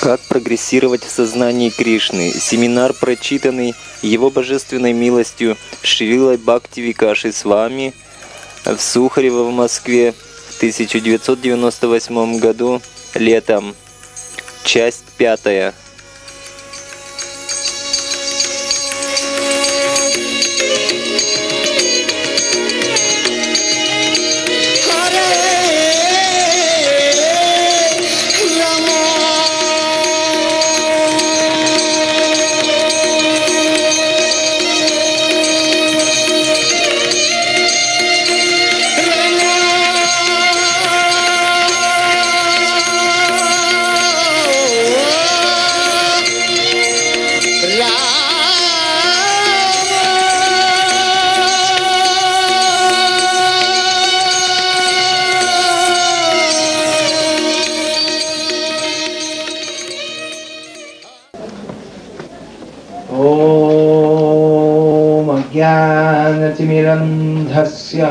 Как прогрессировать в сознании Кришны? Семинар, прочитанный Его Божественной милостью Шрилой Бхактивикашей Свами в Сухарево в Москве в 1998 году летом. Часть 5. ज्ञानतिमिरन्धस्य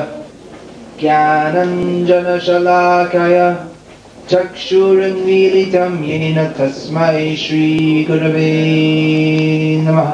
ज्ञानञ्जनशलाकया चक्षुरुन्मीलितं येन तस्मै श्रीगुरवे नमः।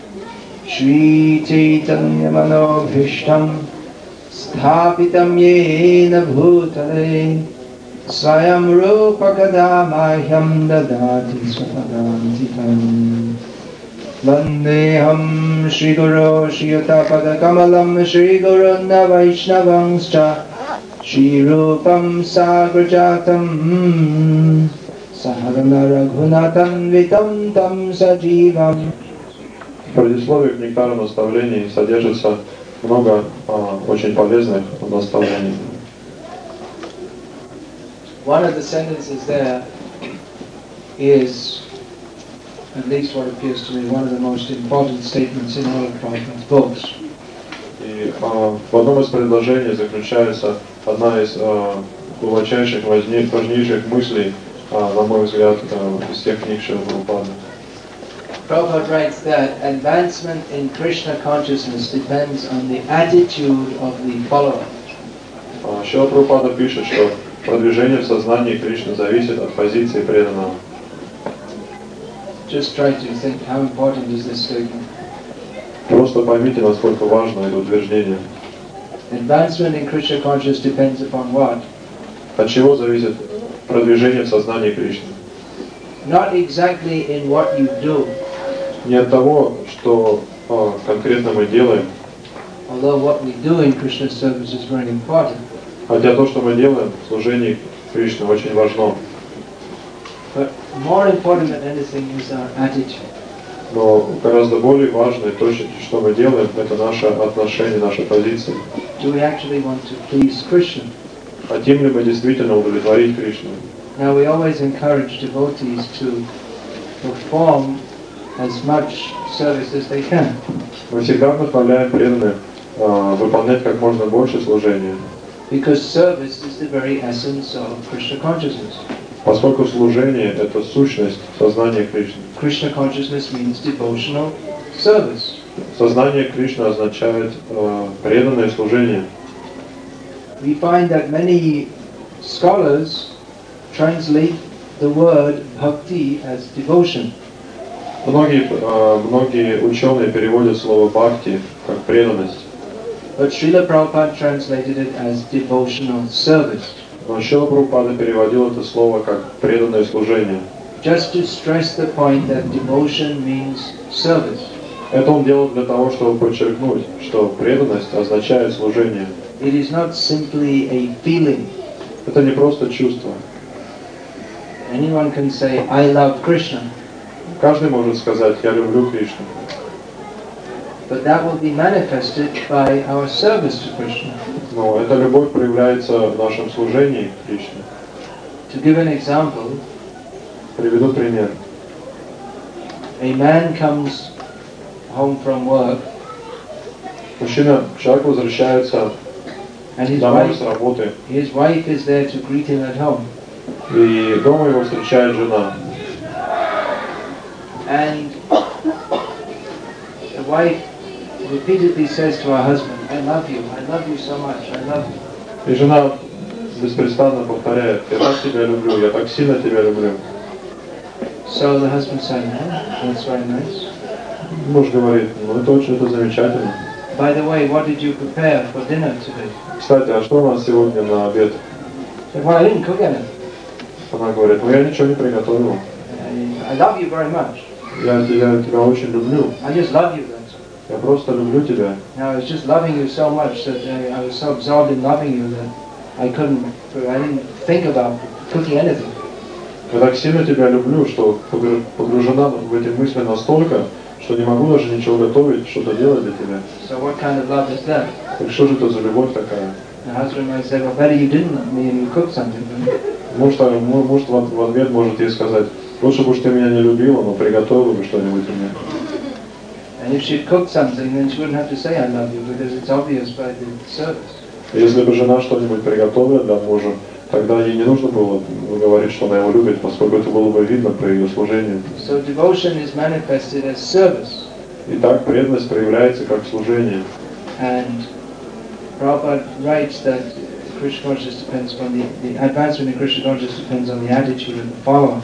श्रीचैतन्यमनोभीष्टं स्थापितं येन भूतले स्वयं रूपकदा मह्यं ददाति स्वपदान्तिकम्। वन्देऽहं श्रीगुरो श्रीयुतपदकमलं श्रीगुरुन् वैष्णवंश्च श्रीरूपं साग्रजातं सहगणरघुनाथान्वितं तं सजीवम्. В предисловии к нектару наставлений содержится много очень полезных наставлений. One of the sentences there is, at least what appears to me, one of the most important statements in all of Prabhupada's books. И в одном из предложений заключается одна из глубочайших, важнейших мыслей, на мой взгляд, из всех книг Шрилы Прабхупады. Prabhupada writes that advancement in Krishna consciousness depends on the attitude of the follower. Шрила Прабхупада пишет, что продвижение в сознании Кришны зависит от позиции преданного. Just try to think how important is this statement. Просто поймите, насколько важно это утверждение. Advancement in Krishna consciousness depends upon what? От чего зависит продвижение в сознании Кришны? Not exactly in what you do. Не от того, что конкретно мы делаем. Although what we do in Krishna service is very important. Хотя то, что мы делаем в служении Кришне, очень важно. But more important than anything is our attitude. Но гораздо более важно то, что мы делаем, это наше отношение, наша позиция. Do we actually want to please Krishna? Хотим ли мы действительно удовлетворить Кришну? Now we always encourage devotees to perform as much service as they can. Мы всегда вдохновляем преданных выполнять как можно больше служения. Because service is the very essence of Krishna consciousness. Поскольку служение – это сущность сознания Кришны. Krishna consciousness means devotional service. Сознание Кришны означает преданное служение. We find that many scholars translate the word bhakti as devotion. Многие ученые переводят слово бхакти как преданность. But Srila Prabhupada translated it as devotional service. Но Шрила Прабхупада переводил это слово как преданное служение. Just to stress the point that devotion means service. Это он делал для того, чтобы подчеркнуть, что преданность означает служение. It is not simply a feeling. Это не просто чувство. Anyone can say, I love Krishna. Каждый может сказать, я люблю Кришну. But that will be manifested by our service to Krishna. Но эта любовь проявляется в нашем служении Кришне. To give an example, приведу пример. A man comes home from work. Человек возвращается домой с работы. His wife is there to greet him at home. И дома его встречает жена. And the wife repeatedly says to her husband, I love you so much, I love you. И жена беспрестанно повторяет, я так тебя люблю, я так сильно тебя люблю. So the husband said, "Oh, that's very nice. Муж говорит, ну это очень замечательно. By the way, what did you prepare for dinner today?" Кстати, а что у нас сегодня на обед? He said, "Well, I didn't cook anything. Она говорит, ну я ничего не приготовила. I love you very much. Я тебя очень люблю. I just love you, that's all. Я просто люблю тебя. Now, I was just loving you so much that I was so absorbed in loving you that I didn't think about cooking anything." Я так сильно тебя люблю, что погружена в эти мысли настолько, что не могу даже ничего готовить, что-то делать для тебя. So what kind of love is that? Так что же это за любовь такая? The husband might say, "Well, better you didn't love me and you cooked something for me." Муж в ответ может ей сказать, лучше бы уж ты меня не любила, но приготовила бы что-нибудь мне. And if she'd cooked something, then she wouldn't have to say, "I love you," because it's obvious by the service. Если бы жена что-нибудь приготовила для мужа, тогда ей не нужно было говорить, что она его любит, поскольку это было бы видно по ее служению. So devotion is manifested as service. Итак, преданность проявляется как служение. And Prabhupada writes that Krishna consciousness depends upon the advancement in Krishna consciousness depends on the attitude of the follower.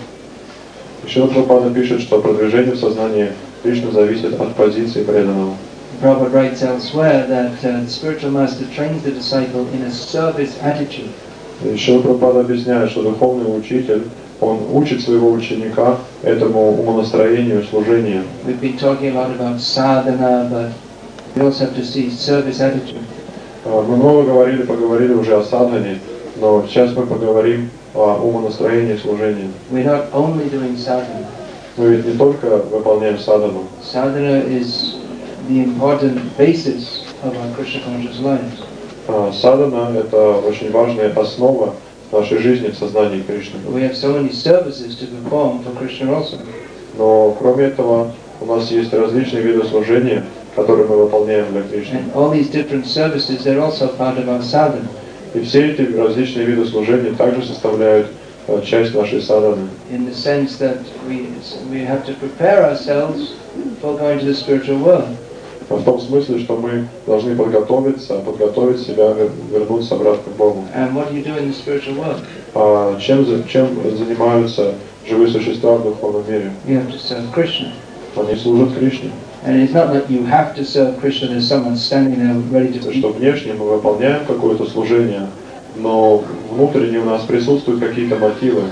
Еще Прабхупада пишет, что продвижение в сознании Кришны зависит от позиции преданного. Prabhupada writes elsewhere that the spiritual master trains the disciple in a service attitude. Еще Прабхупада объясняет, что духовный учитель, он учит своего ученика этому умонастроению, служению. We've been talking a lot about sadhana, but we also have to see service attitude. Мы много поговорили уже о садхане, но сейчас мы поговорим о умонастроении служения. We're not only doing sadhana. Мы ведь не только выполняем садхану. Sadhana is the important basis of our Krishna conscious lives. Садхана – это очень важная основа нашей жизни в сознании Кришны. We have so many services to perform for Krishna also. Но кроме этого у нас есть различные виды служения, которые мы выполняем для Кришны. And all these different services, they're also part of our sadhana. И все эти различные виды служения также составляют часть нашей садханы. In the sense that we have to prepare ourselves for going to the spiritual world. В том смысле, что мы должны подготовить себя, вернуться обратно к Богу. And what do you do in the spiritual world? Чем занимаются живые существа в духовном мире? You have to serve Krishna. Они служат Кришне. And it's not that you have to serve Krishna, there's someone standing there ready to Что внешне мы выполняем какое-то служение, но внутренне у нас присутствуют какие-то мотивы.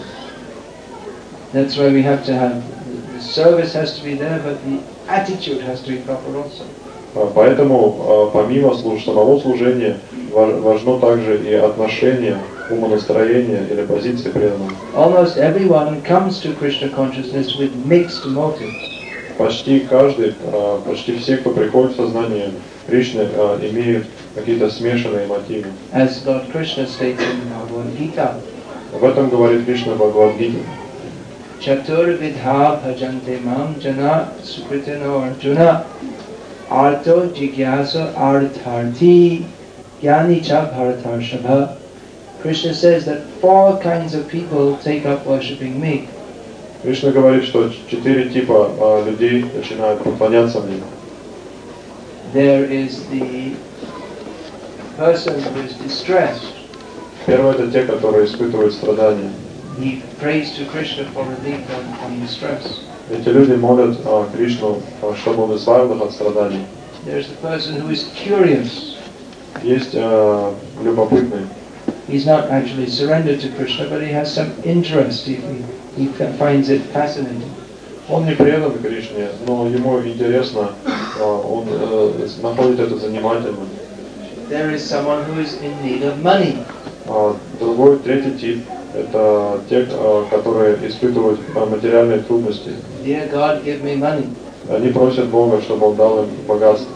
That's why we have to have, the service has to be there, but the attitude has to be proper also. Поэтому помимо самого служения важно также и отношение, умонастроение или позиция преданного. Almost everyone comes to Krishna consciousness with mixed motives. Почти все, кто приходит в сознание Кришны, имеют какие-то смешанные мотивы. As Lord Krishna states in Bhagavad Gita, Об этом говорит Кришна в Бхагавад-гите. Chaturvidha bhajante mam jana sukritino arjuna arto jigyasa artharthi jnani cha bharatarshava. Krishna says that 4 kinds of people take up worshipping me. Кришна говорит, что 4 типа людей начинают поклоняться мне. There is the person who is distressed. Первое – это те, которые испытывают страдания. He prays to Krishna for relief from distress. Эти люди молят Кришну, чтобы он избавил их от страданий. There's the person who is curious. Есть любопытный. He's not actually surrendered to Krishna, but he has some interest. He finds it fascinating. Он не предан Кришне, но ему интересно, он находит это занимательным. There is someone who is in need of money. Другой, третий тип – это те, которые испытывают материальные трудности. Dear God, give me money. Они просят Бога, чтобы Он дал им богатство.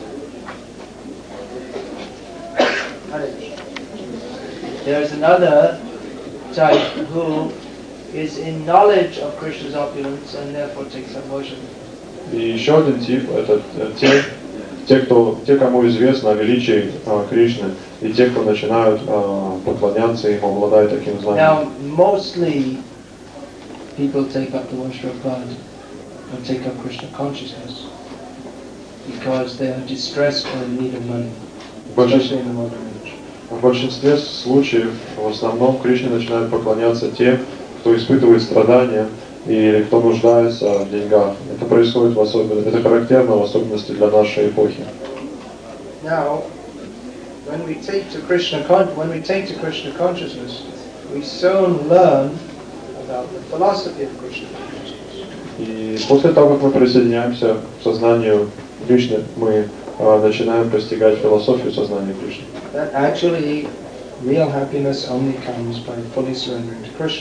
There is another type who is in knowledge of Krishna's opulence and therefore takes up worship. И еще один тип – это те, кому известно о величии Кришны, и те, кто начинают поклоняться Ему, обладая таким знанием. Now, mostly people take up the worship of God or take up Krishna consciousness because they are distressed or in need of money, especially in the modern age. В большинстве случаев, в основном, Кришне начинают поклоняться те, кто испытывает страдания или кто нуждается в деньгах. Это происходит в особенности, это характерно в особенности для нашей эпохи. Now, when we take to Krishna consciousness, we soon learn about the philosophy of Krishna consciousness. И после того, как мы присоединяемся к сознанию Кришны, мы начинаем постигать философию сознания Кришны. That actually real happiness only comes by fully surrendering to Krishna.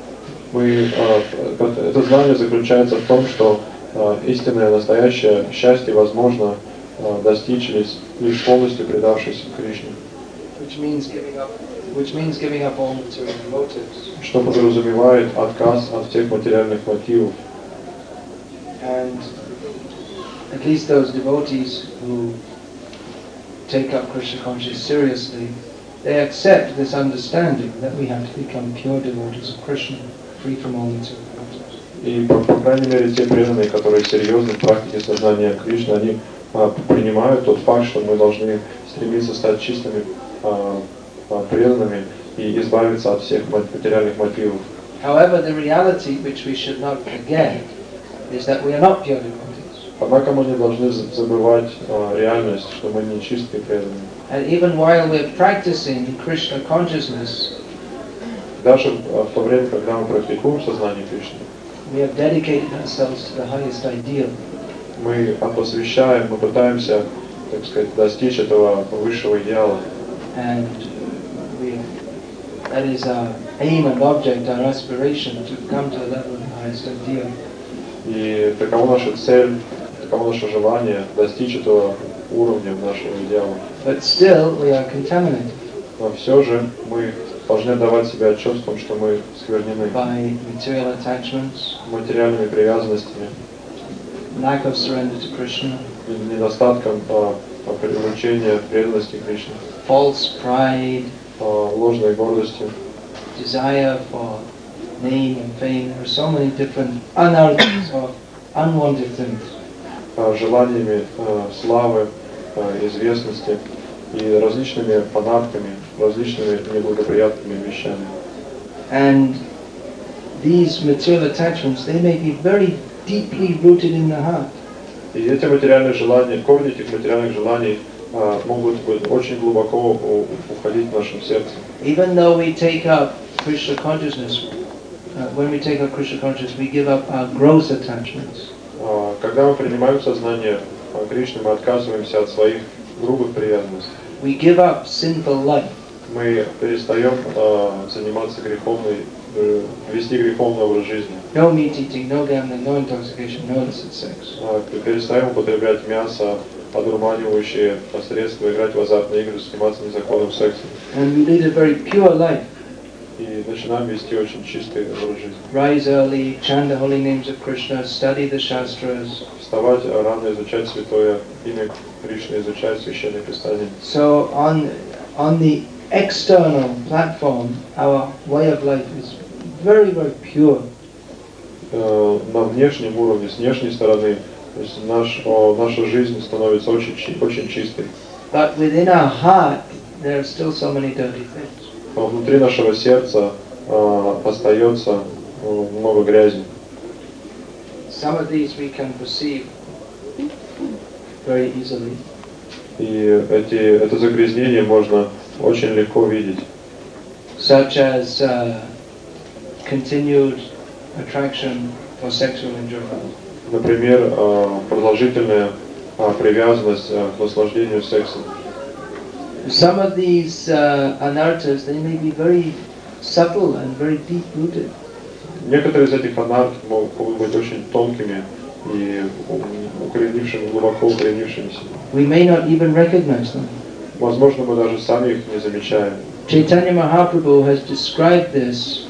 Это знание заключается в том, что истинное, настоящее счастье возможно достичь лишь полностью предавшись Кришне. Which means giving up all material motives. Что подразумевает отказ от всех материальных мотивов. And at least those devotees who take up Krishna consciousness seriously, they accept this understanding that we have to become pure devotees of Krishna, free from all material motives. И, по крайней мере, те преданные, которые серьезны в практике сознания Кришны, они принимают тот факт, что мы должны стремиться стать чистыми преданными и избавиться от всех материальных мотивов. However, the reality which we should not forget is that we are not pure devotees. Однако мы не должны забывать реальность, что мы не чистые преданные. And even while we're practicing Krishna consciousness, даже в то время, когда мы практикуем сознание Кришны, we have dedicated ourselves to the highest ideal. Мы пытаемся, так сказать, достичь этого высшего идеала. And that is our aim and object, our aspiration to come to the level of the highest ideal. И такова наша цель, таково наше желание достичь этого уровня нашего идеала. But still we are contaminated. Но все же мы должны давать себе отчет в том, что мы сквернены by material attachments, материальными привязанностями, lack of surrender to Krishna, недостатком привлечения преданности Кришне, false pride, ложной гордостью, desire for name and fame. There are so many different unarthed or unwanted things. Желаниями славы, известности и различными фанатками, различными неблагоприятными вещами. And these material attachments, they may be very deeply rooted in the heart. И эти материальные желания, корни этих материальных желаний могут быть очень глубоко уходить в нашем сердце. Even though we take up Krishna consciousness, when we take up Krishna consciousness, we give up our gross attachments. Когда мы принимаем сознание Кришны, мы отказываемся от своих грубых привязанностей. We give up sinful life. Мы перестаем заниматься вести греховный образ жизни. No meat eating, no gambling, no intoxication, no illicit sex. Перестаем употреблять мясо, одурманивающие средства, играть в азартные игры, заниматься незаконным сексом. And we lead a very pure life. И начинаем вести очень чистый образ жизни. Rise early, chant the holy names of Krishna, study the Shastras. Вставать рано, изучать святое имя Кришны, изучать священное писание. So on the external platform, our way of life is very, very pure. На внешнем уровне, с внешней стороны, то есть наша жизнь становится очень чистой. But within our heart, there are still so many dirty things. Но внутри нашего сердца остается много грязи. Some of these we can perceive very easily. И это загрязнение можно очень легко видеть. Such as continued attraction for sexual enjoyment. Например, продолжительная привязанность к наслаждению сексом. Some of these anarthas, they may be very subtle and very deep-rooted. Некоторые из этих анарт могут быть очень тонкими и глубоко укоренившимися. We may not even recognize them. Возможно, мы даже сами их не замечаем. Chaitanya Mahaprabhu has described this.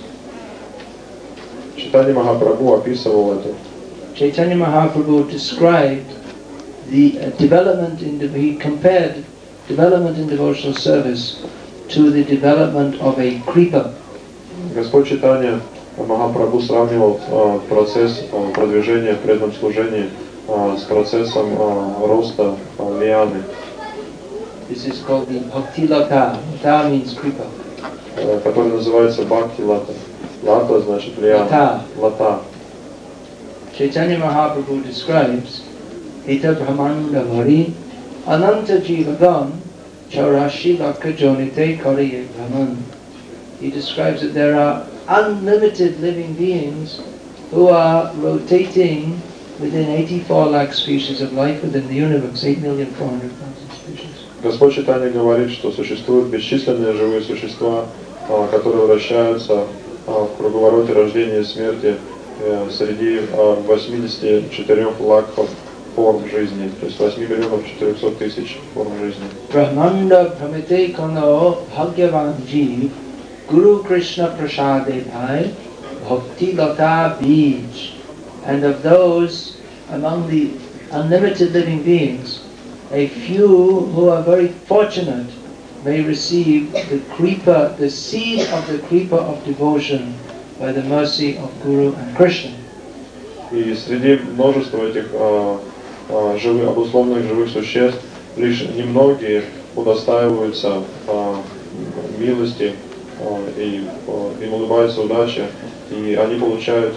Чайтанья Махапрабху описывал это. Chaitanya Mahaprabhu described the development he compared development in devotional service to the development of a creeper. Господь Чайтанья Махапрабху сравнивал процесс продвижения в преданном служении с процессом роста лианы. This is called the Bhakti Lata. Lata means creeper. Который называется Бхакти Лата. Лата значит лиана. Лата. Chaitanya Mahaprabhu describes Ita Brahmanda Vari Ananta Jivagam Chaurashi Lakha Jonite Kariye Brahman. He describes that there are unlimited living beings who are rotating within 84 lakh species of life within the universe, 8,400,000 species. Господь Чайтанья говорит, что существуют бесчисленные живые существа, которые вращаются в круговороте рождения и смерти среди 84 лакхов форм жизни, то есть 8,400,000 форм жизни. Brahmanda Pramite Kono Bhagyavan Jeev Guru Krishna Prasade Bhai Bhakti Lata Bij. And of those among the unlimited living beings, a few who are very fortunate may receive the creeper, the seed of the creeper of devotion by the mercy of Guru and Krishna. И среди множества этих обусловленных живых существ лишь немногие удостаиваются милости, и им улыбается удача, и они получают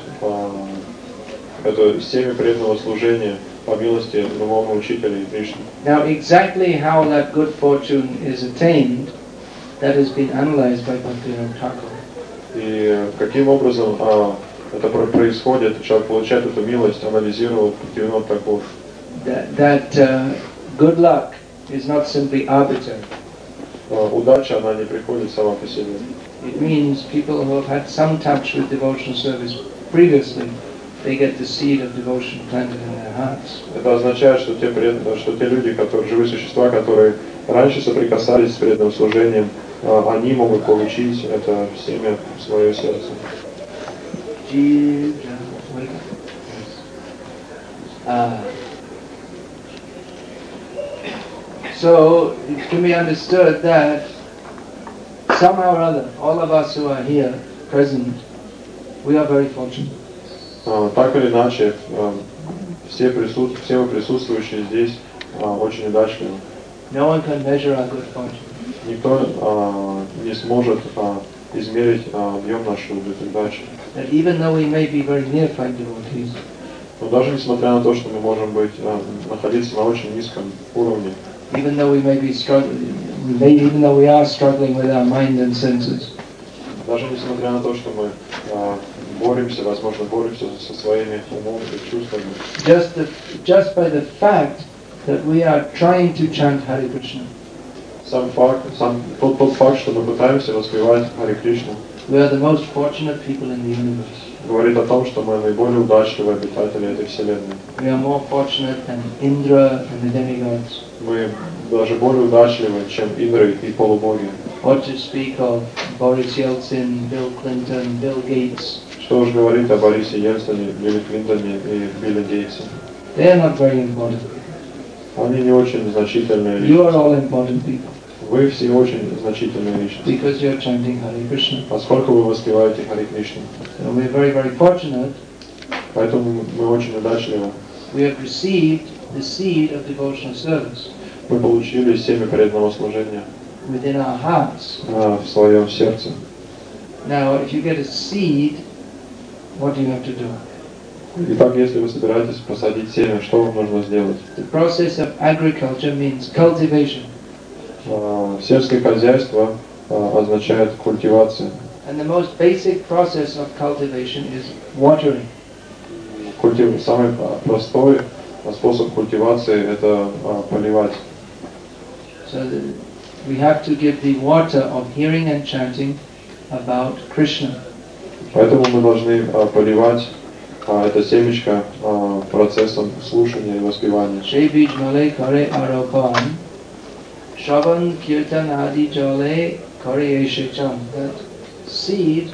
это семя преданного служения по милости нового учителя Кришны. Now exactly how that good fortune is attained, that has been analyzed by Bhaktivinoda Thakur. И каким образом это происходит, человек получает эту милость, анализировал Бхактивинод Тхакур. That good luck is not simply arbitrary. Удача, она не приходит сама по себе. It means people who have had some touch with devotional service previously, they get the seed of devotion planted in their hearts. Это означает, что те люди, живые существа, которые раньше соприкасались с преданным служением, они могут получить это семя в свое сердце. So it can be understood that somehow or other, all of us who are here present, we are very fortunate. Так или иначе, все мы присутствующие здесь очень удачливы. No one can measure our good fortune. Никто не сможет измерить объем нашей удачи. That even though we may be very neophyte devotees, Но даже несмотря на то, что мы можем находиться на очень низком уровне, even though we may be struggling, even though we are struggling with our mind and senses, даже несмотря на то, что мы боремся со своими умом и чувствами, just by the fact that we are trying to chant Hare Krishna, тот факт, что мы пытаемся воспевать Харе Кришну, we are the most fortunate people in the universe. Говорит о том, что мы наиболее удачливые обитатели этой вселенной. We are more fortunate than Indra and the demigods. Мы даже более удачливы, чем Индры и полубоги. What to speak of Boris Yeltsin, Bill Clinton, Bill Gates. Что уж говорить о Борисе Ельцине, Билли Клинтоне и Билли Гейтсе. They are not very important. Они не очень значительные You are личности. all important people. Вы все очень значительные личности. Because you are chanting Hare Krishna. Поскольку вы воспеваете Харе Кришну. So we are very, very fortunate. Поэтому мы очень удачливы. We have received the seed of devotional service Мы получили семя преданного служения within our hearts. в своем сердце. Now, if you get a seed, what do you have to do? Итак, если вы собираетесь посадить семя, что вам нужно сделать? The process of agriculture means cultivation. Сельское хозяйство означает культивация. And the most basic process of cultivation is watering. Самый простой способ культивации – это поливать. So we have to give the water of hearing and chanting about Krishna. Поэтому мы должны поливать это семечко процессом слушания и воспевания. Shebij male kare aropan, Shravan kirtan adi jale kare eshecham. That seed,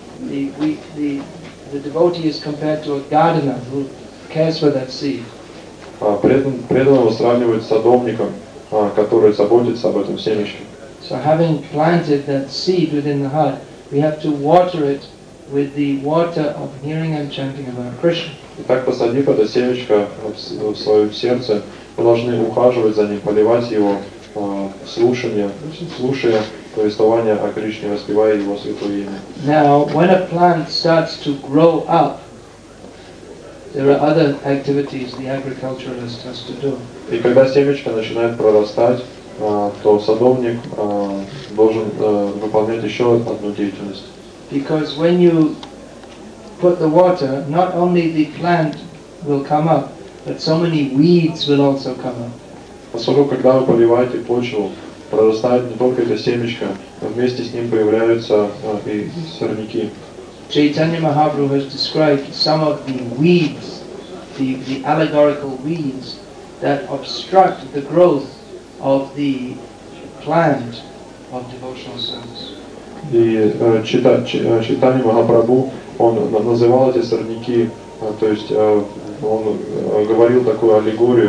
the devotee is compared to a gardener who cares for that seed. Преданного сравнивают с садовником, который заботится об этом семечке. So having planted that seed within the heart, we have to water it with the water of hearing and chanting about Krishna. Итак, посадив это семечко в своем сердце, мы должны ухаживать за ним, поливать его, слушая повествование о Кришне, воспевая его святое имя. Now, when a plant starts to grow up, there are other activities the agriculturalist has to do. И когда семечко начинает прорастать, то садовник должен выполнять еще одну деятельность. Because when you put the water, not only the plant will come up, but so many weeds will also come up. Поскольку, когда вы поливаете почву, прорастает не только это семечко, но вместе с ним появляются и сорняки. Chaitanya Mahaprabhu has described some of the weeds, the allegorical weeds that obstruct the growth of the plant of devotional service. И Чайтанья Махапрабху, он называл эти сорняки, то есть он говорил такую аллегорию,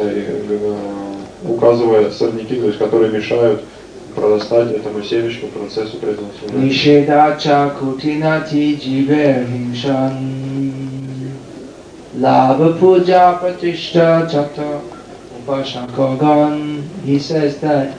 указывая сорняки, то есть которые мешают прорастать этому семечку процессу преданного служения. Nishedācha kutinati jiver himshan Labha puja pratishta chata upashakagan. He says that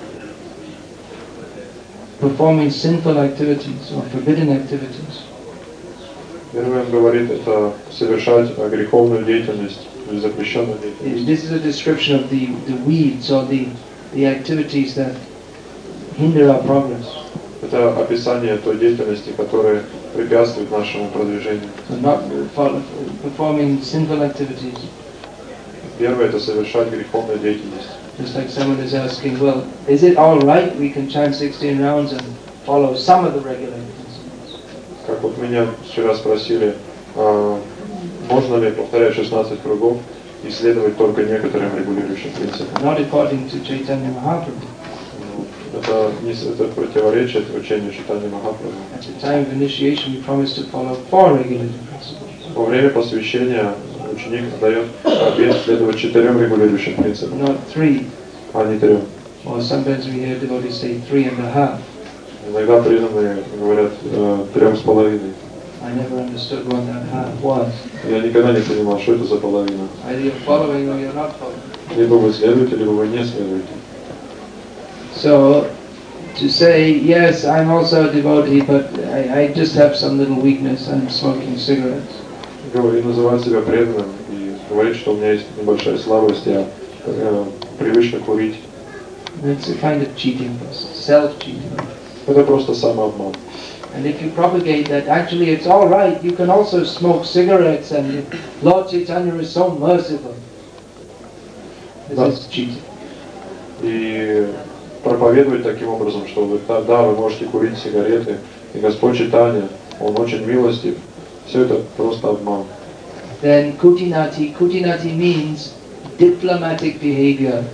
performing sinful activities or forbidden activities. Первый он говорит, это совершать греховную деятельность, или запрещенную деятельность. This is a description of the weeds or the activities that hinder our progress. Это описание той деятельности, которая препятствует нашему продвижению. So not performing sinful activities. Первое – это совершать греховную деятельность. Just like someone is asking, well, is it all right we can chant 16 rounds and follow some of the regulated principles? Как вот меня вчера спросили, можно ли повторять 16 кругов и следовать только некоторым регулирующим принципам. Not according to Chaitanya Mahaprabhu. Это противоречит учению Чайтаньи Махапрабху. At the time of initiation, we promised to follow 4 regulated principles. Во время посвящения ученик дает обет следовать 4 регулирующим принципам, Not 3. а не 3. Or sometimes we hear devotees say 3.5. Иногда преданные говорят 3,5. I never understood what that half was. Я никогда не понимал, что это за половина. Either you're following or you're not following. Либо вы следуете, либо вы не следуете. So, to say, yes, I'm also a devotee, but I just have some little weakness, I'm smoking cigarettes. И называть себя преданным, и говорить, что у меня есть небольшая слабость, я привычно курить. It's a kind of cheating, self-cheating. Это просто самообман. And if you propagate that actually it's all right, you can also smoke cigarettes and Lord Chaitanya is so merciful. This is cheating. И проповедовать таким образом, что вы, да, вы можете курить сигареты, и Господь Чайтанья, Он очень милостив. Все это просто обман. Then kutinati means diplomatic behavior.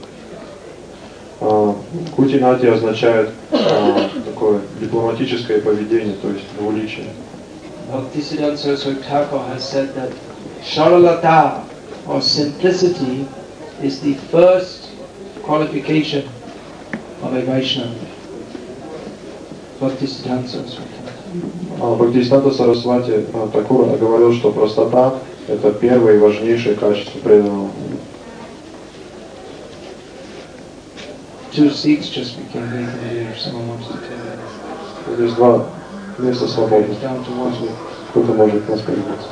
Кутинати означает такое дипломатическое поведение, то есть двуличие. Bhaktisiddhanta Saraswati Thakur has said that Saralata or simplicity is the first qualification of a Vaishnava. Bhaktisiddhanta Saraswati Thakur. Бхактисиданта Сарасвати Такур говорил, что простота – это первое и важнейшее качество преданного. 2 seats just became vacant here if someone wants to take it. Здесь 2 места свободны. It's down to 1. Кто-то может воспользоваться.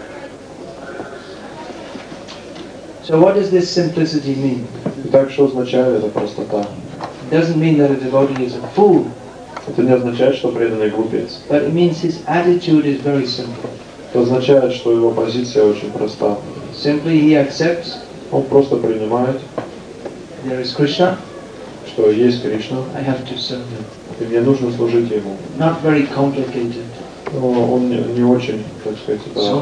So what does this simplicity mean? Итак, что означает эта простота? It doesn't mean that a devotee is a fool, Это не означает, что преданный глупец. but it means his attitude is very simple. Это означает, что его позиция очень проста. Simply he accepts Он просто принимает, there is Krishna, что есть Кришна, I have to serve him. и мне нужно служить Ему. Not very complicated. Но он не очень, так сказать, So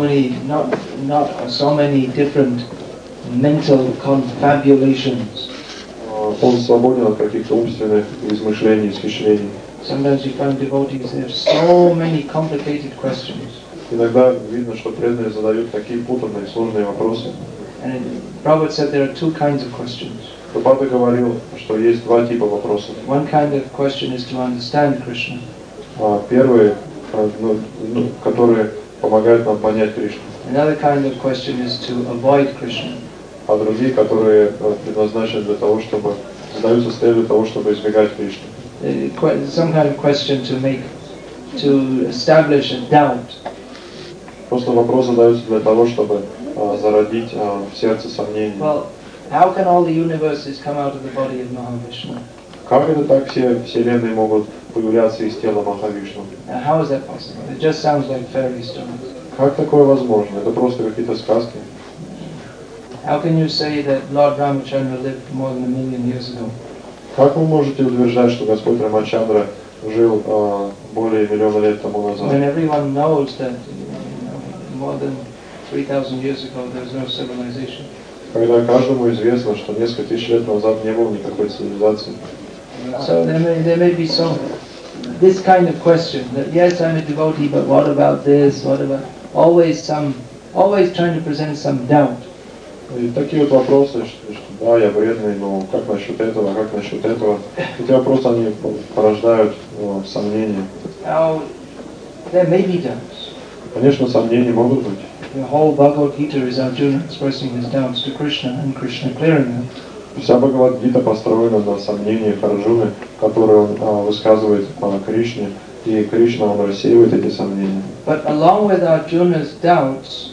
many different mental confabulations. Он свободен от каких-то умственных измышлений, исхищрений. Sometimes you find devotees, they have so many complicated questions. Иногда видно, что преданные задают такие путанные, сложные вопросы. And Prabhupada said there are 2 kinds of questions. Прабхупада говорил, что есть 2 типа вопросов. One kind of question is to understand Krishna. Первый, которые помогают нам понять Кришну. Another kind of question is to avoid Krishna. А другие, которые предназначены для того, чтобы задаются с целью того, чтобы избегать Кришны. Some kind of question to establish a doubt. Просто вопрос задается для того, чтобы зародить в сердце сомнения. Well, how can all the universes come out of the body of Mahavishnu? Как это так все вселенные могут появляться из тела Махавишну? How is that possible? It just sounds like fairy stories. Как такое возможно? Это просто какие-то сказки. How can you say that Lord Ramachandra lived more than 1 million years ago? Как вы можете утверждать, что Господь Рамачандра жил более миллиона лет тому назад? When everyone knows that more than 3,000 years ago there was no civilization. Когда каждому известно, что несколько тысяч лет назад не было никакой цивилизации. So there may be this kind of question that yes, I'm a devotee, but what about this? What about always trying to present some doubt. И такие вот вопросы, что да, я вредный, но как насчет этого, как насчет этого? Эти вопросы, они порождают сомнения. Now, there may be doubts. Конечно, сомнения могут быть. The whole Bhagavad Gita is Arjuna expressing his doubts to Krishna and Krishna clearing them. Вся Бхагавад-гита построена на сомнениях Арджуны, которые он высказывает Кришне, и Кришна, он рассеивает эти сомнения. But along with Arjuna's doubts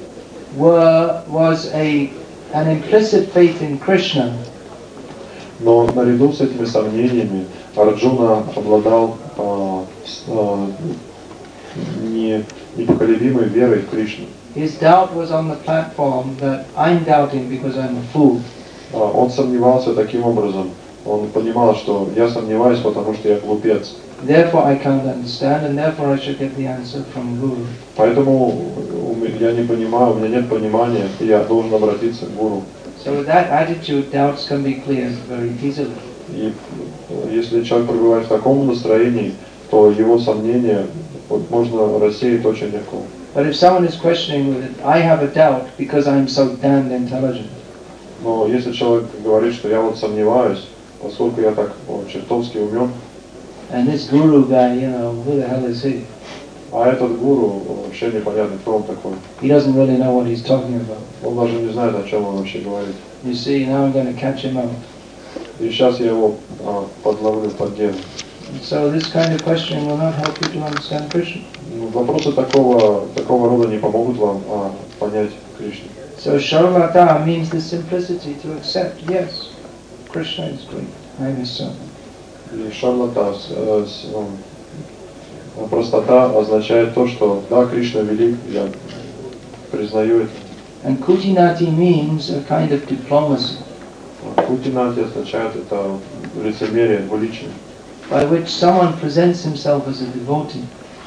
was an implicit faith in Krishna. Но наряду с этими сомнениями Арджуна обладал непоколебимой верой в Кришну. His doubt was on the platform that I'm doubting because I'm a fool. Он сомневался таким образом. Он понимал, что я сомневаюсь, потому что я глупец. Therefore I can't understand, and therefore I should get the answer from Guru. Поэтому я не понимаю, у меня нет понимания, и я должен обратиться к Гуру. So with that attitude, doubts can be cleared very easily. И если человек пребывает в таком настроении, то его сомнения можно рассеять очень легко. But if someone is questioning with it, I have a doubt because I'm so damned intelligent. Но если человек говорит, что я вот сомневаюсь, поскольку я так чертовски умен, And this guru guy, who the hell is he? а этот гуру вообще непонятно, кто он такой. He doesn't really know what he's talking about. Он даже не знает, о чем он вообще говорит. You see, now I'm going to catch him out. И сейчас я его подловлю, поддержу. So this kind of questioning will not help you to understand Krishna. Вопросы такого рода не помогут вам понять Кришну. So Sharvata means the simplicity to accept, yes, Krishna is great, I am his son. И шарлата, простота означает то, что да, Кришна велик, я признаю это. And Kutinati means a kind of diplomacy. Кутинати означает это лицемерие, двуличие. By which someone presents himself as a devotee.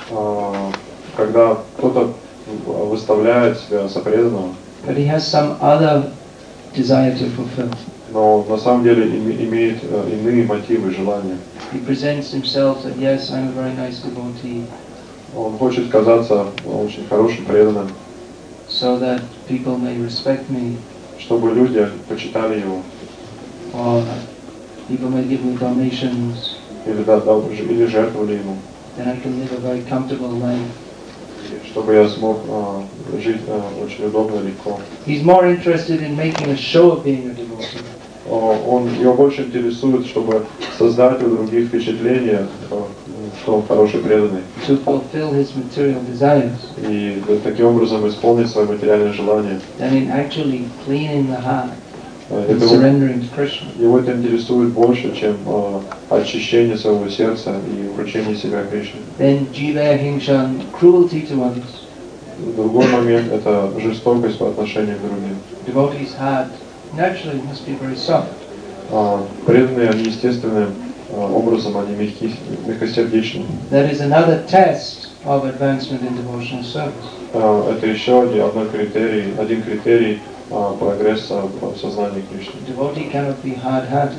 Когда кто-то выставляет себя за преданного, But he has some other desire to fulfill. но на самом деле имеет иные мотивы, желания. He presents himself that yes, I'm a very nice devotee. Он хочет казаться очень хорошим преданным, so that people may respect me, чтобы люди почитали его, or people may give me donations, или жертвовали ему, then I can live a very comfortable life. чтобы я смог жить очень удобно и легко. He's more interested in making a show of being a devotee. Его больше интересует, чтобы создать у других впечатление, что он хороший преданный. To fulfill his material desires. И таким образом исполнить свои материальные желания. Than in actually cleaning the heart and surrendering to Krishna. Его это интересует больше, чем очищение своего сердца и вручение себя Кришне. Then jiva hingshan, cruelty to others. Другой момент – это жестокость по отношению к другим. Devotees' heart naturally must be very soft. Преданные, они естественным образом, они мягкосердечны. That is another test of advancement in devotional service. Это еще один критерий прогресса в сознании Кришны. Devotee cannot be hard-hearted.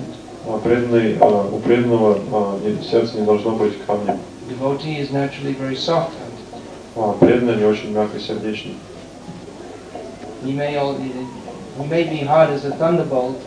У преданного сердце не должно быть камнем. Devotee is naturally very soft-hearted. Преданный не очень мягкосердечный. He may be hard as a thunderbolt.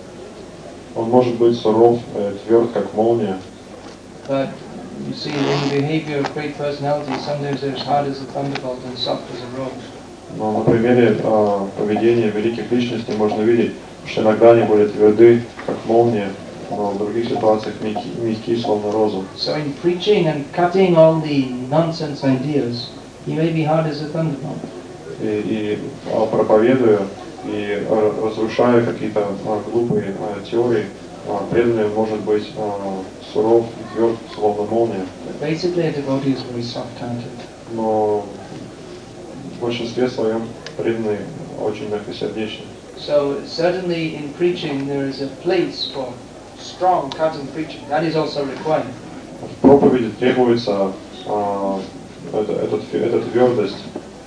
Он может быть суров, тверд, как молния. But you see, in the behavior of great personalities, sometimes they're as hard as a thunderbolt and soft as a rose. Но на примере поведения великих личностей можно видеть, что иногда они были тверды, как молния, но в других ситуациях мягкие, словно роза. So in preaching and cutting all the nonsense ideas, he may be hard as a thunderbolt. И проповедуя и разрушая какие-то глупые теории, преданный может быть суров и тверд, словно молния. But basically, a devotee is very soft-hearted. Но в большинстве своем преданный очень мягкосердечный. So certainly in preaching there is a place for strong, cutting preaching. That is also required. В проповеди требуется эта твердость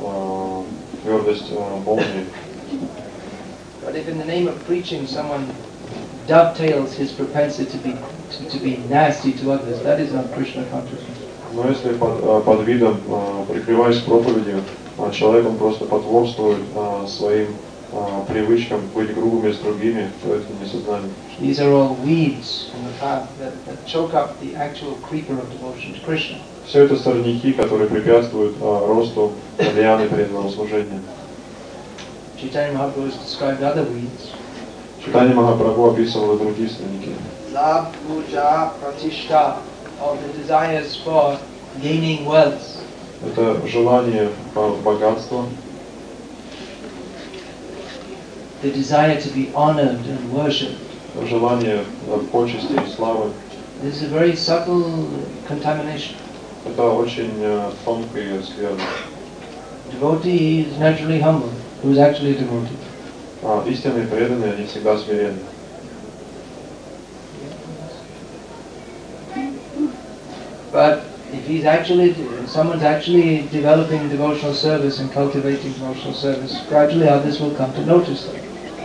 молнии. But if in the name of preaching someone dovetails his propensity to be nasty to others, that is not Krishna consciousness. Но если под видом, прикрываясь проповедью, человек он просто потворствует своим привычкам быть грубыми с другими, то это не сознание. These are all weeds in the path that choke up the actual creeper of devotion to Krishna. Все это сорняки, которые препятствуют росту лианы преданного служения. Chaitanya Mahaprabhu has described other weeds. Чайтанья Махапрабху описывал и другие сорняки. Labh, puja, pratishta, all the desires for gaining wealth. Это желание богатства, The desire to be honored and worshipped. желание почести и славы. This is a very subtle contamination. Это очень тонкая сфера. Devotee is naturally humble, who is actually a devotee. Истинные преданные, они всегда смиренны. But if someone's actually developing devotional service and cultivating devotional service, gradually others will come to notice them.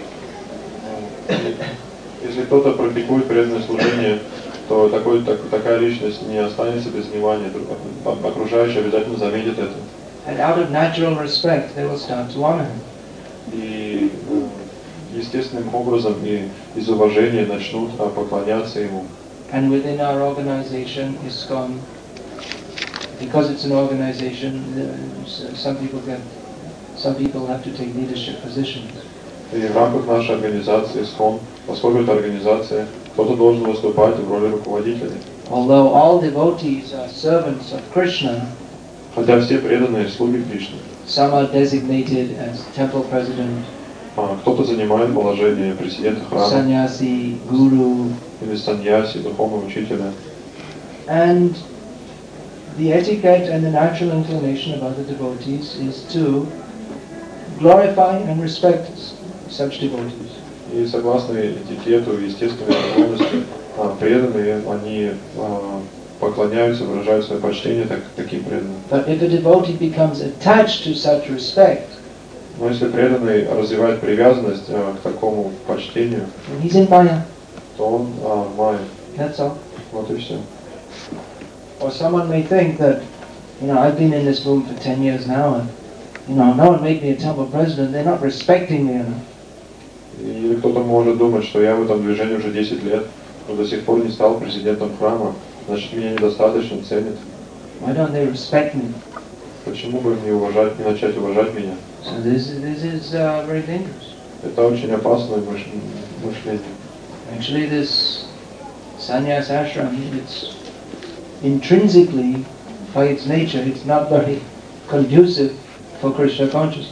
Если кто-то практикует преданное служение, то такая личность не останется без внимания. Окружающие обязательно заметят это. And out of natural respect, they will start to honor him. И естественным образом и из уважения начнут поклоняться ему. And within our organization, ISKCON, because it's an organization, some people have to take leadership positions. И в рамках нашей организации ИСККОН, поскольку это организация, кто-то должен выступать в роли руководителя. Although all devotees are servants of Krishna, хотя все преданные слуги Кришны. Some are designated as temple president, кто-то занимает положение президента храма, sannyasi, guru, или саньяси, духовного учителя. And the etiquette and the natural inclination of other devotees is to glorify and respect such devotees. И согласно этикету и естественной склонности, преданные, они поклоняются, выражают свое почтение таким преданным. But if a devotee becomes attached to such respect, но если преданный развивает привязанность к такому почтению, he's in Maya. то он майя. That's all. Вот и все. Or someone may think that, I've been in this movement for 10 years now, and no one made me a temple president. They're not respecting me enough. Или кто-то может думать, что я в этом движении уже 10 лет, но до сих пор не стал президентом храма, значит меня недостаточно ценят. Why don't they respect me? Почему бы не начать уважать меня? So this is very dangerous. Это очень опасное мышление. Actually, this sannyas ashram, it's intrinsically, by its nature, it's not very conducive for Krishna consciousness.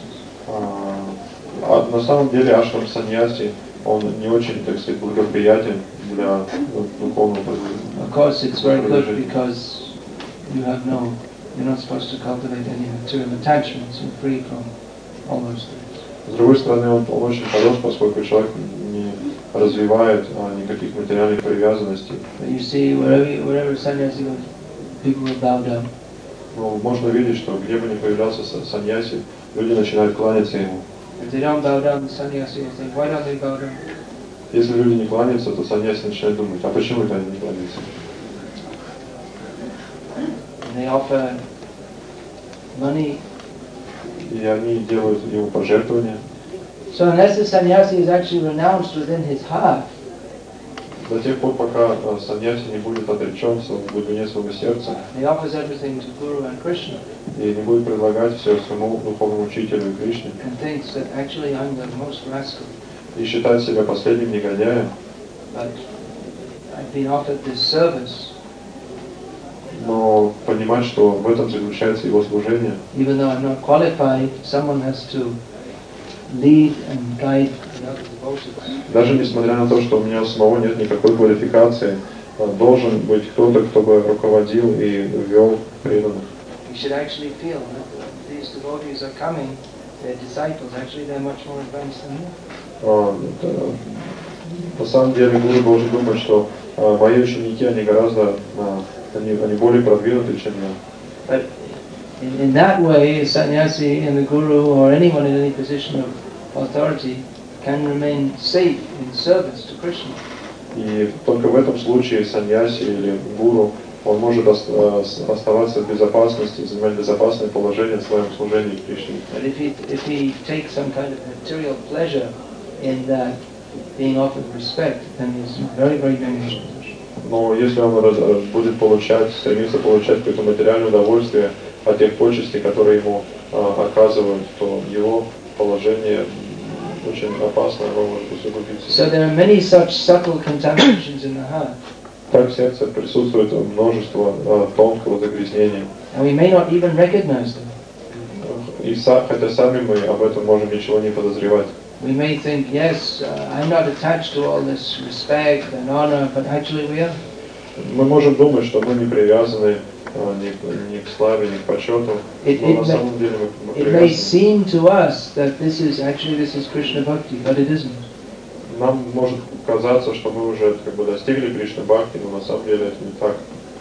На самом деле ашрам саньяси, он не очень, так сказать, благоприятен для духовного продвижения. Of course, it's very good because you're not supposed to cultivate any material attachments. You're free from all those things. С другой стороны, он очень хорош, поскольку человек не развивает никаких материальных привязанностей. But you see, wherever sannyasi goes, people will bow down. Но можно видеть, что где бы ни появлялся саньяси, люди начинают кланяться ему. If they don't bow down, the sannyasi will think, why don't they bow down? Если люди не кланяются, то саньяси начинают думать, а почему это они не кланяются? And they offer money. И они делают ему пожертвования. So unless the sannyasi is actually renounced within his heart, до тех пор, пока саньяси не будет отречен в глубине своего сердца, he offers everything to Guru and Krishna, и не будет предлагать все своему духовному учителю и Кришне, and thinks that actually I'm the most rascal. И считает себя последним негодяем. But I've been offered this service. но понимать, что в этом заключается его служение. Even though I'm not qualified, someone has to lead and guide the other devotees. Даже несмотря на то, что у меня самого нет никакой квалификации, должен быть кто-то, кто бы руководил и вел преданных. You should actually feel that these devotees are coming, they're disciples, actually they're much more advanced than you. На самом деле гуру должен думать, что мои ученики, они гораздо, они более продвинуты, чем я. But in that way, a sannyasi and the guru or anyone in any position of authority can remain safe in service to Krishna. И только в этом случае саньяси или гуру, он может оставаться в безопасности, занимать безопасное положение в своем служении Кришне. But if he takes some kind of material pleasure in that being offered respect, then it's very, very dangerous. Но если он будет стремиться получать какое-то материальное удовольствие от тех почестей, которые ему оказывают, то его положение очень опасно, оно может усугубиться. So there are many such subtle contaminations in the heart. Так в сердце присутствует множество тонкого загрязнения. And we may not even recognize them. И хотя сами мы об этом можем ничего не подозревать. We may think, yes, I'm not attached to all this respect and honor, but actually we are. Мы можем думать, что мы не привязаны ни к славе, ни к почету, но на самом деле мы It may привязаны. seem to us that this is Krishna Bhakti, but it isn't. Нам может казаться, что мы уже достигли Кришна Бхакти, но на самом деле это не так.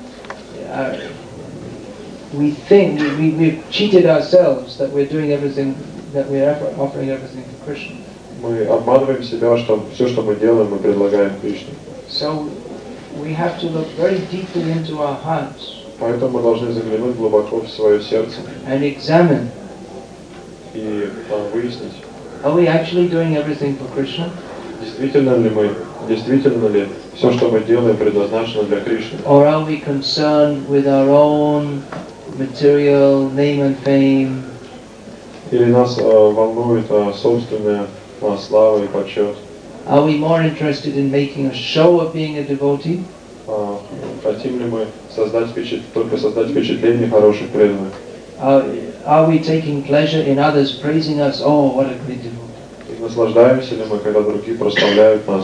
We think we've cheated ourselves that we're doing everything, that we're offering everything to Krishna. Мы обманываем себя, что все, что мы делаем, мы предлагаем Кришне. So we have to look very deeply into our hearts. Поэтому мы должны заглянуть глубоко в свое сердце And examine. И выяснить, Are we actually doing everything for Krishna? действительно ли все, что мы делаем, предназначено для Кришны? Or are we concerned with our own material name and fame? Или нас волнует собственная слава и почет? Are we more interested in making a show of being a devotee? Хотим ли мы только создать впечатление хороших преданных? Are we taking pleasure in others praising us? Oh, what a great devotee! И наслаждаемся ли мы, когда другие прославляют нас?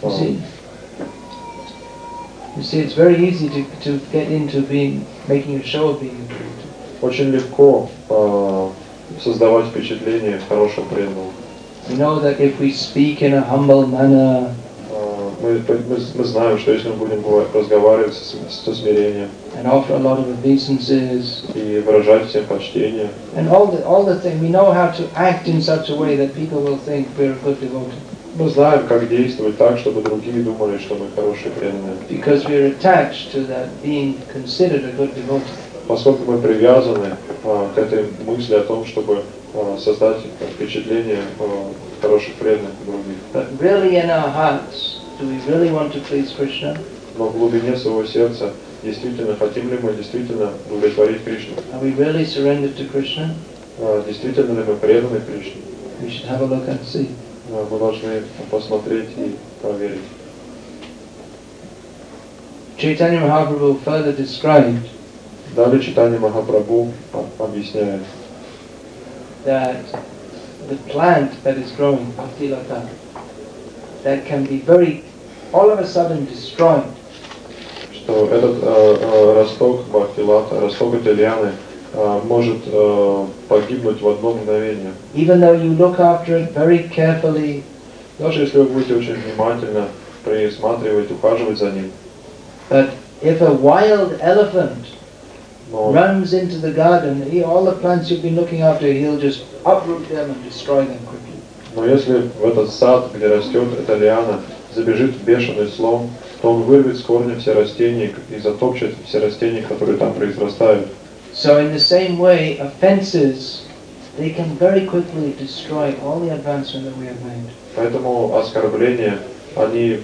You see, it's very easy to get into making a show of being a devotee. Очень легко создавать впечатление хорошего преданного. We know that if we speak in a humble manner, мы знаем, что если мы будем разговаривать со смирением and offer a lot of obeisances, и выражать всем почтение, and all the things, we know how to act in such a way that people will think we're a good devotee. мы знаем, как действовать так, чтобы другие думали, что мы хорошие преданные. Because we're attached to that being considered a good devotee. Поскольку мы привязаны к этой мысли о том, чтобы создать впечатление хороших преданных других. But really in our hearts, do we really want to please Krishna? Но в глубине своего сердца действительно хотим ли мы действительно удовлетворить Кришну? Are we really surrendered to Krishna? Действительно ли мы преданы Кришне? We should have a look and see. Мы должны посмотреть и проверить. Chaitanya Mahaprabhu further described Далее Чайтанья Махапрабху объясняет, that the plant that is growing, Bhakti-lata, that can be all of a sudden destroyed. что этот росток Бхакти-лата, росток этой лианы может погибнуть в одно мгновение. Even though you look after it very carefully, Даже если вы будете очень внимательно присматривать, ухаживать за ним. but if a wild elephant Но, runs into the garden, all the plants you've been looking after, he'll just uproot them and destroy them quickly. но если в этот сад, где растет эта лиана, забежит бешеный слон, то он вырвет с корня все растения и затопчет все растения, которые там произрастают. So in the same way, offenses, they can very quickly destroy all the advancement that we have made. Поэтому оскорбления, они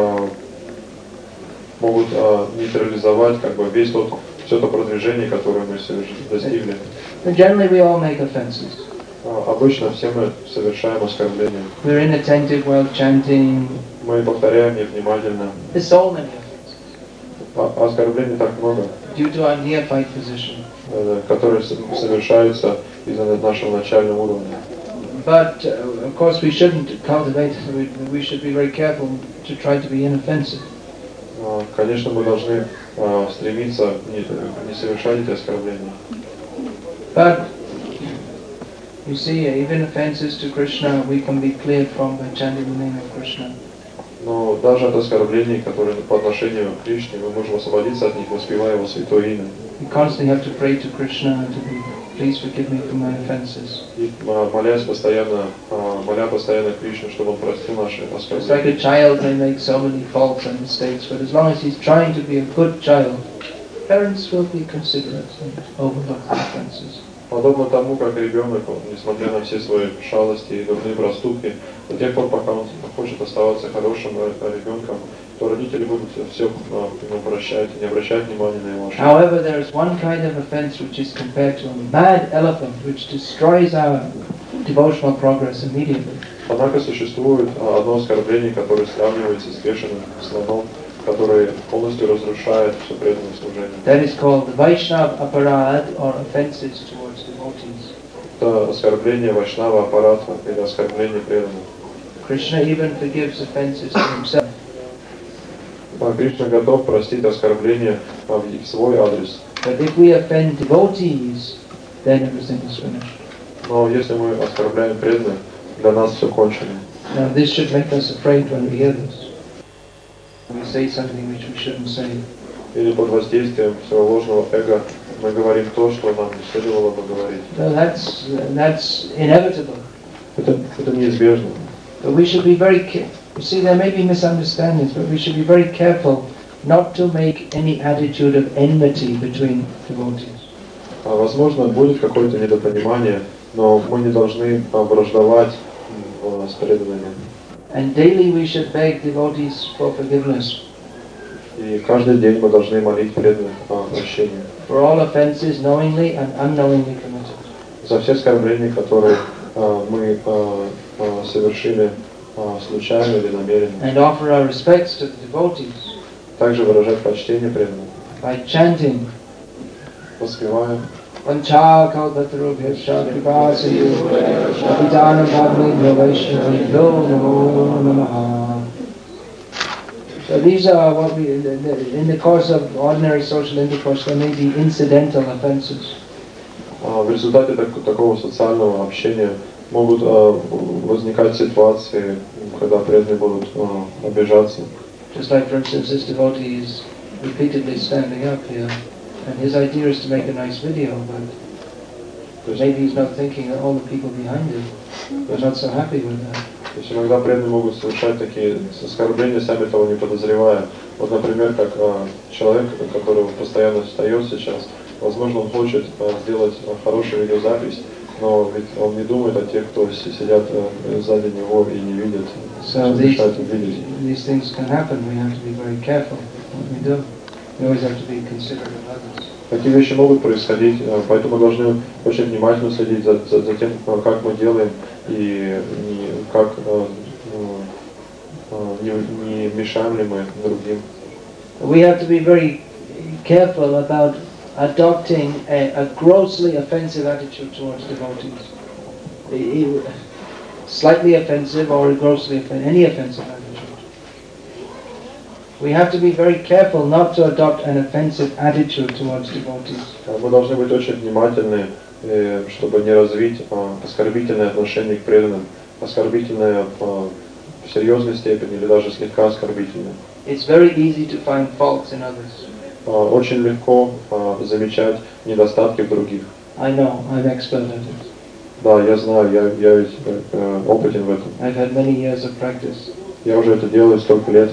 могут нейтрализовать все то продвижение, которое мы достигли. But generally we all make offenses. Обычно все мы совершаем оскорбления. We're inattentive while chanting. Мы повторяем невнимательно. There's so many offenses. Оскорблений так много. due to our neophyte position. Которые совершаются из-за нашего начального уровня. But of course we shouldn't cultivate, we should be very careful to try to be inoffensive. Конечно, мы должны стремиться не совершать эти оскорбления. But you see, even offenses to Krishna we can be cleared from by chanting the name of Krishna. Но даже от оскорблений, которые по отношению к Кришне, мы можем освободиться от них, воспевая его святое имя. We constantly have to pray to Krishna to be, please forgive me for my offenses. И моля постоянно Кришну, чтобы он простил наши It's like оскорбления. a child may make so many faults and mistakes, but as long as he's trying to be a good child, parents will be considerate and overlook the offenses. Подобно тому, как ребенок, несмотря на все свои шалости и дурные проступки, до тех пор, пока он хочет оставаться хорошим ребенком, то родители будут все ему прощать и не обращать внимания на его ошибки. However, there is one kind of offense which is compared to a mad elephant, which destroys our devotional progress immediately. Однако существует одно оскорбление, которое сравнивается с бешеным слоном, который полностью разрушает все преданное служение. That is called the Vaishnava aparad, or offenses towards devotees. Это оскорбление вайшнава аппарата или оскорбление преданных. Krishna even forgives offenses to himself. Кришна готов простить оскорбление в свой адрес. But if we offend devotees, then everything is finished. Но если мы оскорбляем преданных, для нас все кончено. Now this should make us afraid when we hear this. We say something which we shouldn't say. Или под воздействием своего ложного эго мы говорим то, что нам не следовало бы говорить. No, that's inevitable. Это неизбежно. But we should be very careful. You see, there may be misunderstandings, but we should be very careful not to make any attitude of enmity between devotees. Возможно, будет какое-то недопонимание, но мы не должны враждовать с преданными. And daily we should beg devotees for forgiveness. И каждый день мы должны молить преданных о прощении. For all offenses knowingly and unknowingly committed. За все оскорбления, которые мы совершили случайно или намеренно. And offer our respects to the devotees Также выражать почтение преданным. by chanting Воспевая Vancha kalpatarubhyascha kripasindhu Abhidhanam bhavnebhyo vaishnavebhyo namo namaha. So these are what we, in the course of ordinary social intercourse, there may be incidental offenses. В результате такого социального общения могут возникать ситуации, когда преданные будут обижаться. Just like, for instance, this devotee is repeatedly standing up here, and his idea is to make a nice video, but maybe he's not thinking that all the people behind him are not so happy with that. То есть иногда преданные могут совершать такие оскорбления, сами того не подозревая. Вот, например, как человек, который постоянно встает сейчас, возможно, он хочет сделать хорошую видеозапись, но ведь он не думает о тех, кто сидят сзади него и не видят, So мешают видеть. these things can happen. We have to be very careful what we do. We always have to be considerate of others. Такие вещи могут происходить, поэтому мы должны очень внимательно следить за тем, как мы делаем, и не мешаем ли мы другим. We have to be very careful about adopting a grossly offensive attitude towards devotees. Slightly offensive or grossly offensive, any offensive attitude. We have to be very careful not to adopt an offensive attitude towards devotees. Мы должны быть очень внимательны, чтобы не развить оскорбительное отношение к преданным, оскорбительное в серьезной степени или даже слегка оскорбительное. It's very easy to find faults in others. Очень легко замечать недостатки в других. I know, I'm expert at it. Да, я знаю, я ведь опытен в этом. I've had many years of practice. Я уже это делаю столько лет.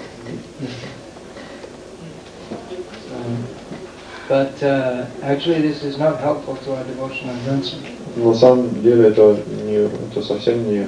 But actually this is not helpful to our devotional advancement. На самом деле это совсем не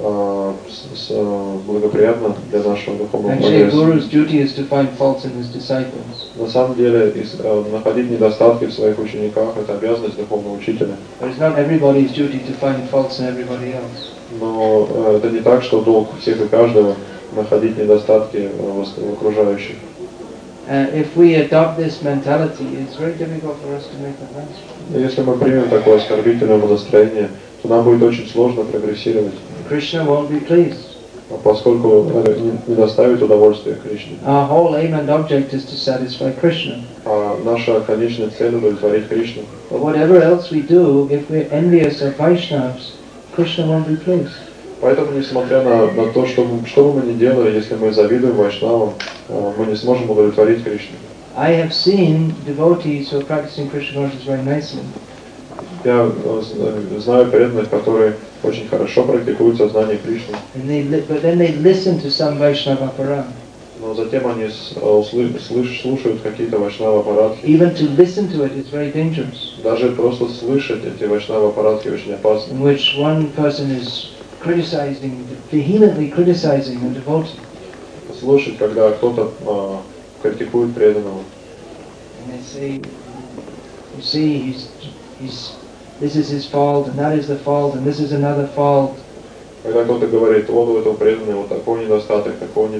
благоприятно для нашего духовного Actually, a прогресса. guru's duty is to find faults in his disciples. На самом деле находить недостатки в своих учениках – это обязанность духовного учителя. But it's not everybody's duty to find faults in everybody else. Но это не так, что долг всех и каждого находить недостатки в окружающих. If we adopt this mentality, it's very difficult for us to make advance. Если мы примем такое оскорбительное настроение, то нам будет очень сложно прогрессировать. Krishna won't be pleased. Поскольку это не доставит удовольствия Кришне. Our whole aim and object is to satisfy Krishna. А наша конечная цель удовлетворить Кришну. But whatever else we do, if we're envious of Vaishnavas, Krishna won't be pleased. Поэтому, несмотря на то, что бы мы ни делали, если мы завидуем Вайшнавам, мы не сможем удовлетворить Кришну. I have seen devotees who are practicing Krishna consciousness very nicely. Я знаю преданных, которые очень хорошо практикуют сознание Кришны. But then they listen to some Vaishnava Param. Но затем они слушают какие-то Вайшнава-аппаратки. Even to listen to it is very dangerous. Даже просто слышать эти Вайшнава-аппаратки очень опасно. In which one person is vehemently criticizing the devotee. Слушать, когда кто-то критикует преданного. And they say, you see, this is his fault, and that is the fault, and this is another fault. Когда кто-то говорит, вот у этого преданного вот такой недостаток.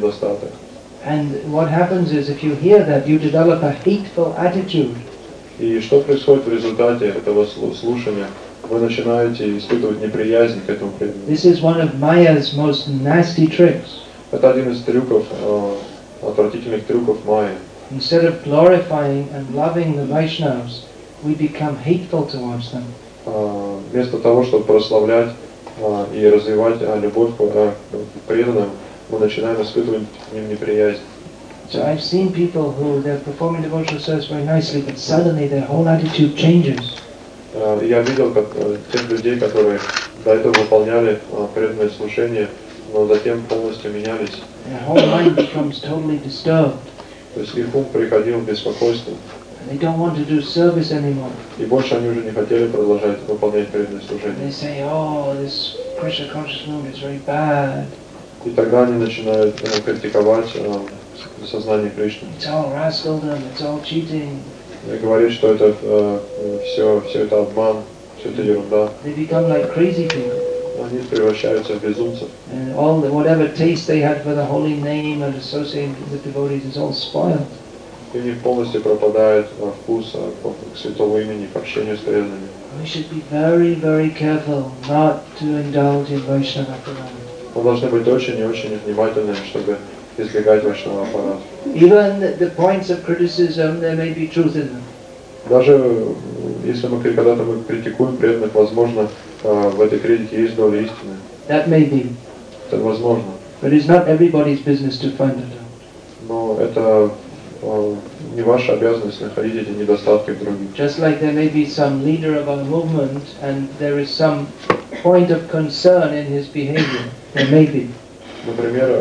And what happens is, if you hear that, you develop a hateful attitude. И что происходит в результате этого слушания? Вы начинаете испытывать неприязнь к этому преданному. This is one of Maya's most nasty tricks. Это один из трюков, отвратительных трюков Майи. Instead of glorifying and loving the Vaishnavas, we become hateful towards them. Вместо того, чтобы прославлять и развивать любовь к преданным, мы начинаем испытывать к ним неприязнь. So I've seen people who they're performing devotional service very nicely, but suddenly their whole attitude changes. Я видел тех людей, которые до этого выполняли преданное служение, но затем полностью менялись. Their whole mind becomes totally disturbed. То есть их ум приходил в беспокойство. They don't want to do service anymore. И больше они уже не хотели продолжать выполнять преданное They служение. say, oh, this Krishna conscious movement is very bad. И тогда они начинают критиковать сознание Кришны. It's all rascaldom, it's all cheating. И говорить, что это все это обман, все это ерунда. They become like crazy people. Они превращаются в безумцев. And all whatever taste they had for the holy name and associating with devotees is all spoiled. И у них полностью пропадает вкус к святого имени, к общению с преданными. We should be very, very careful not to indulge in Vaishnava Parama. Мы должны быть очень и очень внимательными, чтобы избегать Вайшнава аппарата. Even the points of criticism, there may be truth in them. Даже если когда-то мы критикуем преданных, возможно, в этой критике есть доля истины. That may be. Это возможно. But it's not everybody's business to find it out. Но это не ваша обязанность находить эти недостатки в других. Just like there may be some leader of our movement and there is some point of concern in his behavior. There may be. Например,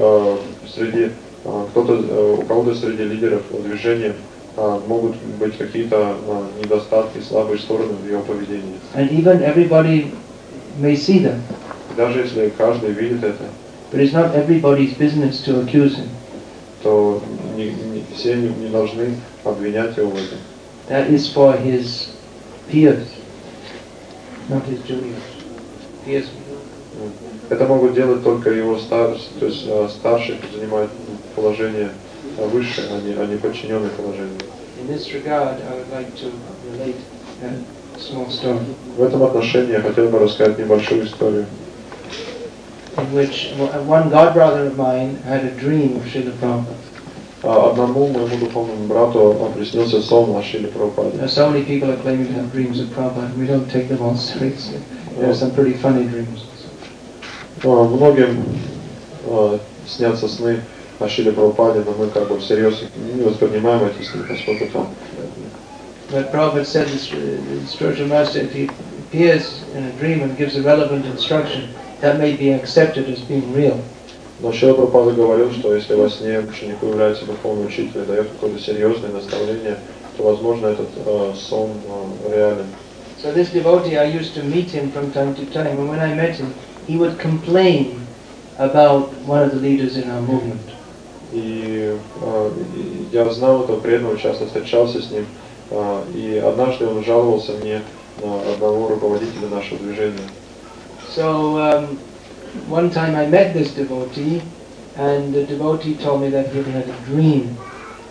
у кого-то среди лидеров движения могут быть какие-то недостатки, слабые стороны в его поведении. And even everybody may see them. Даже если каждый видит это, But it's not everybody's business to accuse him. то все не должны обвинять его в этом. That is for his peers, not his juniors. Peers. Это могут делать только его старшие, кто занимает положение выше, а не подчиненное положение. In this regard, I would like to relate a small story. В этом отношении я хотел бы рассказать небольшую историю. In which one godbrother of mine had a dream of Srila Prabhupada. Одному моему духовному брату приснился сон о Шриле Прабхупаде. So many people are claiming to have dreams of Prabhupada. We don't take them all seriously. There are some pretty funny dreams. Многим снятся сны о Шриле Прабхупаде, но мы как бы всерьез не воспринимаем эти сны, поскольку там. But Prabhupada said the spiritual master, if he appears in a dream and gives a relevant instruction, that may be accepted as being real. Но Шрила Прабхупада говорил, что если во сне ученику является духовный учитель и дает какое-то серьезное наставление, то, возможно, этот сон реален. So this devotee, I used to meet him from time to time, and when I met him, he would complain about one of the leaders in our movement. И я знал этого преданного, часто встречался с ним, и однажды он жаловался мне на одного руководителя нашего движения. So one time I met this devotee, and the devotee told me that he had a dream.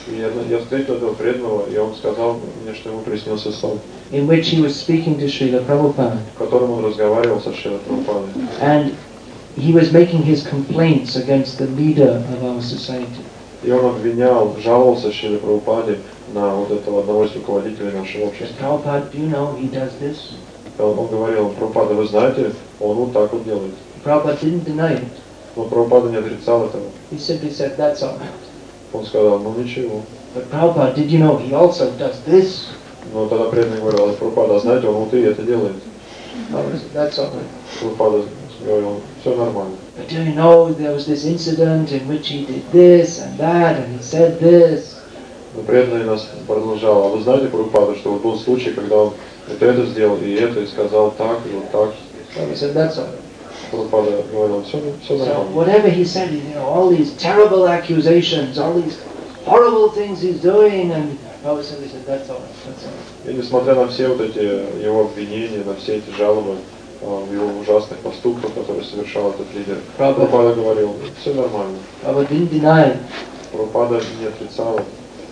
И я встретил этого преданного, и он сказал мне, что ему приснился сон, in which he was speaking to Srila Prabhupada. в котором он разговаривал со Шрилой Прабхупадой. And he was making his complaints against the leader of our society. И он обвинял, жаловался Шриле Прабхупаде на вот этого одного из руководителей нашего общества. Prabhupada, do you know he does this? Он говорил: Прабхупада, вы знаете, он вот так вот делает. Prabhupada didn't deny it. Но Прабхупада не отрицал этого. He simply said, that's all. Он сказал: ну ничего. But Prabhupada, did you know he also does this? Но тогда преданный говорил: Прабхупада, знаете, он вот и это делает. Prabhupada said, that's all. Прабхупада говорил: все нормально. But do you know there was this incident in which he did this and that and he said this? Но преданный нас продолжал: а вы знаете, Прабхупада, что вот был случай, когда он вот это сделал, и это, и сказал так, и вот так. Prabhupada said, that's all. Прабхупада говорил: все So нормально. whatever he said, you know, all these terrible accusations, all these horrible things he's doing, and Prabhupada said, that's all, that's all. И несмотря на все вот эти его обвинения, на все эти жалобы в его ужасных поступках, которые совершал этот лидер, Прабхупада говорил: все нормально. Prabhupada didn't deny it. Прабхупада не отрицал это.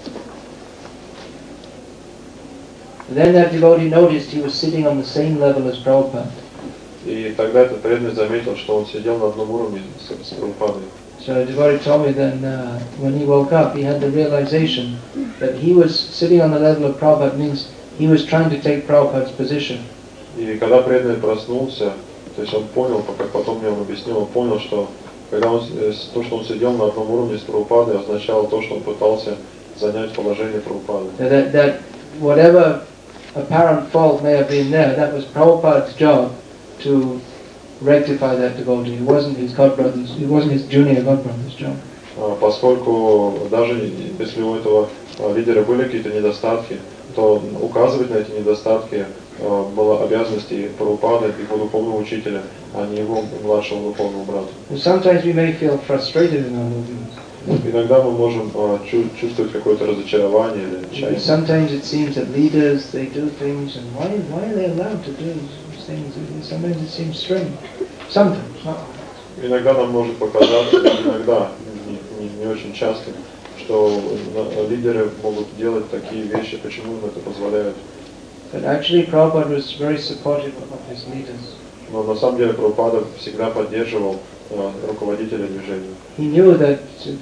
Then that devotee noticed he was sitting on the same level as Prabhupada. И тогда этот преданный заметил, что он сидел на одном уровне с Прабхупадой. So the devotee told me then when he woke up, he had the realization that he was sitting on the level of Prabhupada means he was trying to take Prabhupada's position. И когда преданный проснулся, то есть он понял, как потом мне он объяснил, он понял, что когда то, что он сидел на одном уровне с Прабхупадой, означало то, что он пытался занять положение Прабхупады. That whatever apparent fault may have been there, that was Prabhupada's job to rectify that devotee. It wasn't his godbrother's, it wasn't his junior godbrother's job. Поскольку даже если у этого лидера были какие-то недостатки, то указывать на эти недостатки была обязанностью Прабхупады, его духовного учителя, а не его младшего духовного брата. Sometimes we may feel frustrated in our movements. Иногда мы можем чувствовать какое-то разочарование или отчаяние. Sometimes it seems that leaders, they do things, and why are they allowed to do things? Sometimes it seems strange. Sometimes, not. Иногда нам может показаться, иногда, не очень часто, что лидеры могут делать такие вещи, почему им это позволяют. But actually Prabhupada was very supportive of his leaders. Но на самом деле Прабхупада всегда поддерживал руководителя движения. He knew that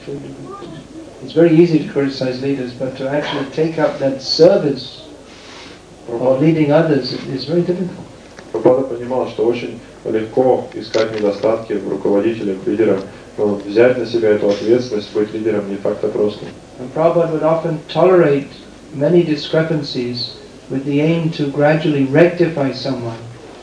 it's very easy to criticize leaders, but to actually take up that service of leading others is very difficult. Прабхупада понимал, что очень легко искать недостатки в руководителях, лидерах, но взять на себя эту ответственность, быть лидером не так-то просто. And Prabhupada would often tolerate many discrepancies with the aim to gradually rectify someone.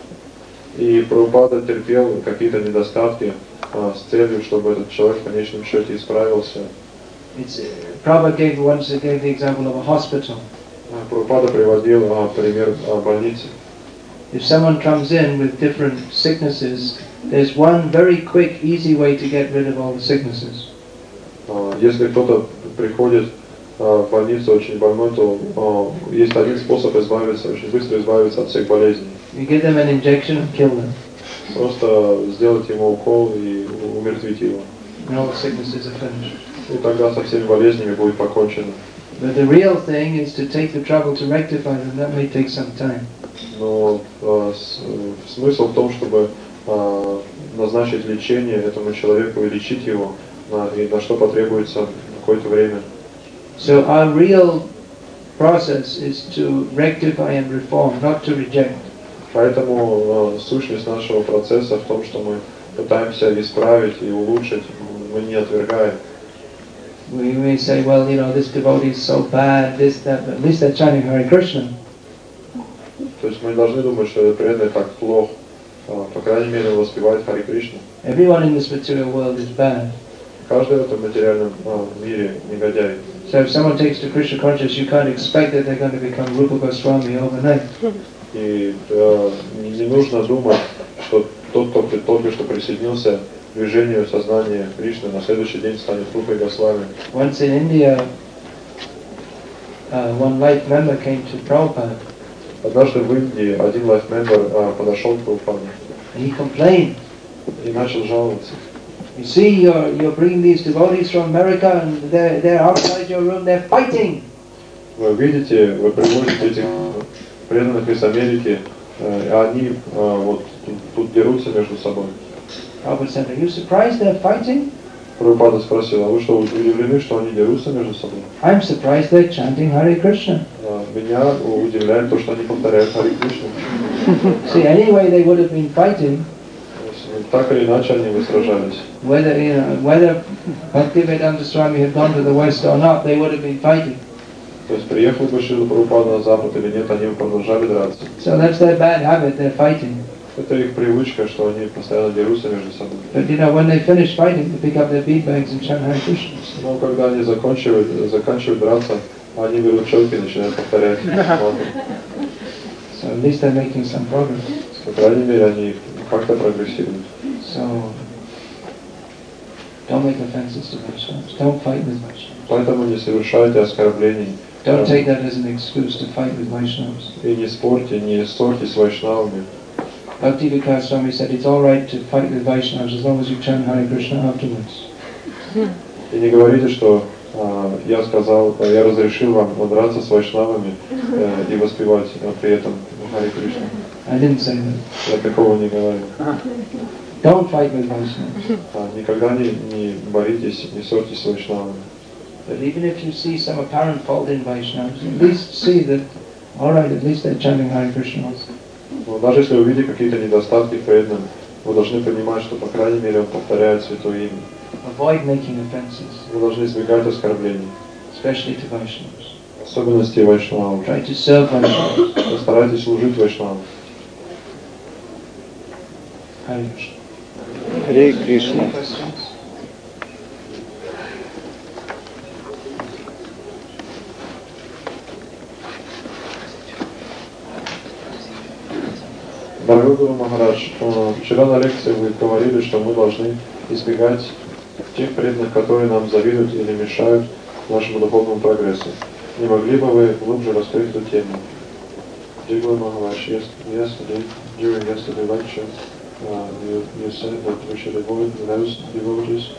И Прабхупада терпел какие-то недостатки с целью, чтобы этот человек в конечном счете исправился. Prabhupada once gave the example of a hospital. Прабхупада приводил пример больницы. If someone comes in with different sicknesses, there's one very quick, easy way to get rid of all the sicknesses. Если кто-то приходит в больницу очень больной, то есть один способ избавиться, очень быстро избавиться от всех болезней. You give them an injection and kill them. Просто сделать ему укол и умертвить его. And all the sicknesses are finished. И тогда со всеми болезнями будет покончено. But the real thing is to take the trouble to rectify them. That may take some time. Но смысл в том, чтобы назначить лечение этому человеку и лечить его, и на что потребуется какое-то время. So our real process is to rectify and reform, not to reject. Поэтому сущность нашего процесса в том, что мы пытаемся исправить и улучшить, мы не отвергаем. We may say, well, you know, this devotee is so bad, this, that, but at least they're chanting Hare Krishna. То есть мы не должны думать, что этот преданный так плох. По крайней мере, он воспевает Харе Кришну. Everyone in this material world is bad. Каждый в этом материальном мире негодяй. So if someone takes to Krishna consciousness, you can't expect that they're going to become Rupa Goswami overnight. И не нужно думать, что тот, кто только что присоединился к движению сознания Кришны, на следующий день станет Рупой Госвами. Once in India, one life member came to Prabhupada. Однажды в Индии один лайф-мембер подошел к Прабхупаде And he complained. и начал жаловаться. You see, you're bringing these devotees from America, and they're outside your room, they're fighting. Вы видите, вы приводите этих преданных из Америки, они вот тут дерутся между собой. Prabhupada said, are you surprised they're fighting? Прабхупада спросил, а вы что, удивлены, что они дерутся между собой? I'm surprised they're chanting Hare Krishna. Меня удивляет то, что они повторяют Харе Кришну. See, anyway they would have been fighting. Так или иначе они бы сражались. Whether Bhaktivedanta Swami had gone to the west or not, they would have been fighting. То есть приехал бы Шрила Прабхупада на запад или нет, они бы продолжали драться. So that's their bad habit, they're fighting. Это их привычка, что они постоянно дерутся между собой. But when they finish fighting, they pick up their beadbags and chant Hare Krishna. Но когда они заканчивают драться, они берут четки и начинают повторять мантру. So at least they're making some progress. По крайней мере, они как-то прогрессируют. So don't make offenses to Vaishnavas. Don't fight with Vaishnavas. Поэтому не совершайте оскорблений. Don't take that as an excuse to fight with Vaishnavas. И не ссорьтесь с вайшнавами. Bhaktivedanta Swami said it's all right to fight with Vaishnavas as long as you chant Hare Krishna afterwards. И не говорите, что я разрешил вам драться с вайшнавами и воспевать при этом Харе Кришна. I didn't say that. Я такого не говорил. Don't fight with Vaishnavas. Никогда не боритесь, не ссорьтесь с вайшнавами. But even if you see some apparent fault in Vaishnavas, at least see that, all right, at least they're chanting Hare Krishna also. Но даже если вы видите какие-то недостатки в преданном, вы должны понимать, что по крайней мере он повторяет святое имя. Avoid making offenses. Вы должны избегать оскорблений. Especially to Vaishnavas. Особенности вайшнавов. Try to serve Vaishnavas. Постарайтесь служить вайшнавам. Hare Krishna. Харе Кришна. Any questions? Дорогой Гуру Махарадж, вчера на лекции вы говорили, что мы должны избегать тех преданных, которые нам завидуют или мешают нашему духовному прогрессу. Не могли бы вы глубже раскрыть эту тему? Dear Guru Maharaj, during yesterday lecture, you said that we should avoid those devotees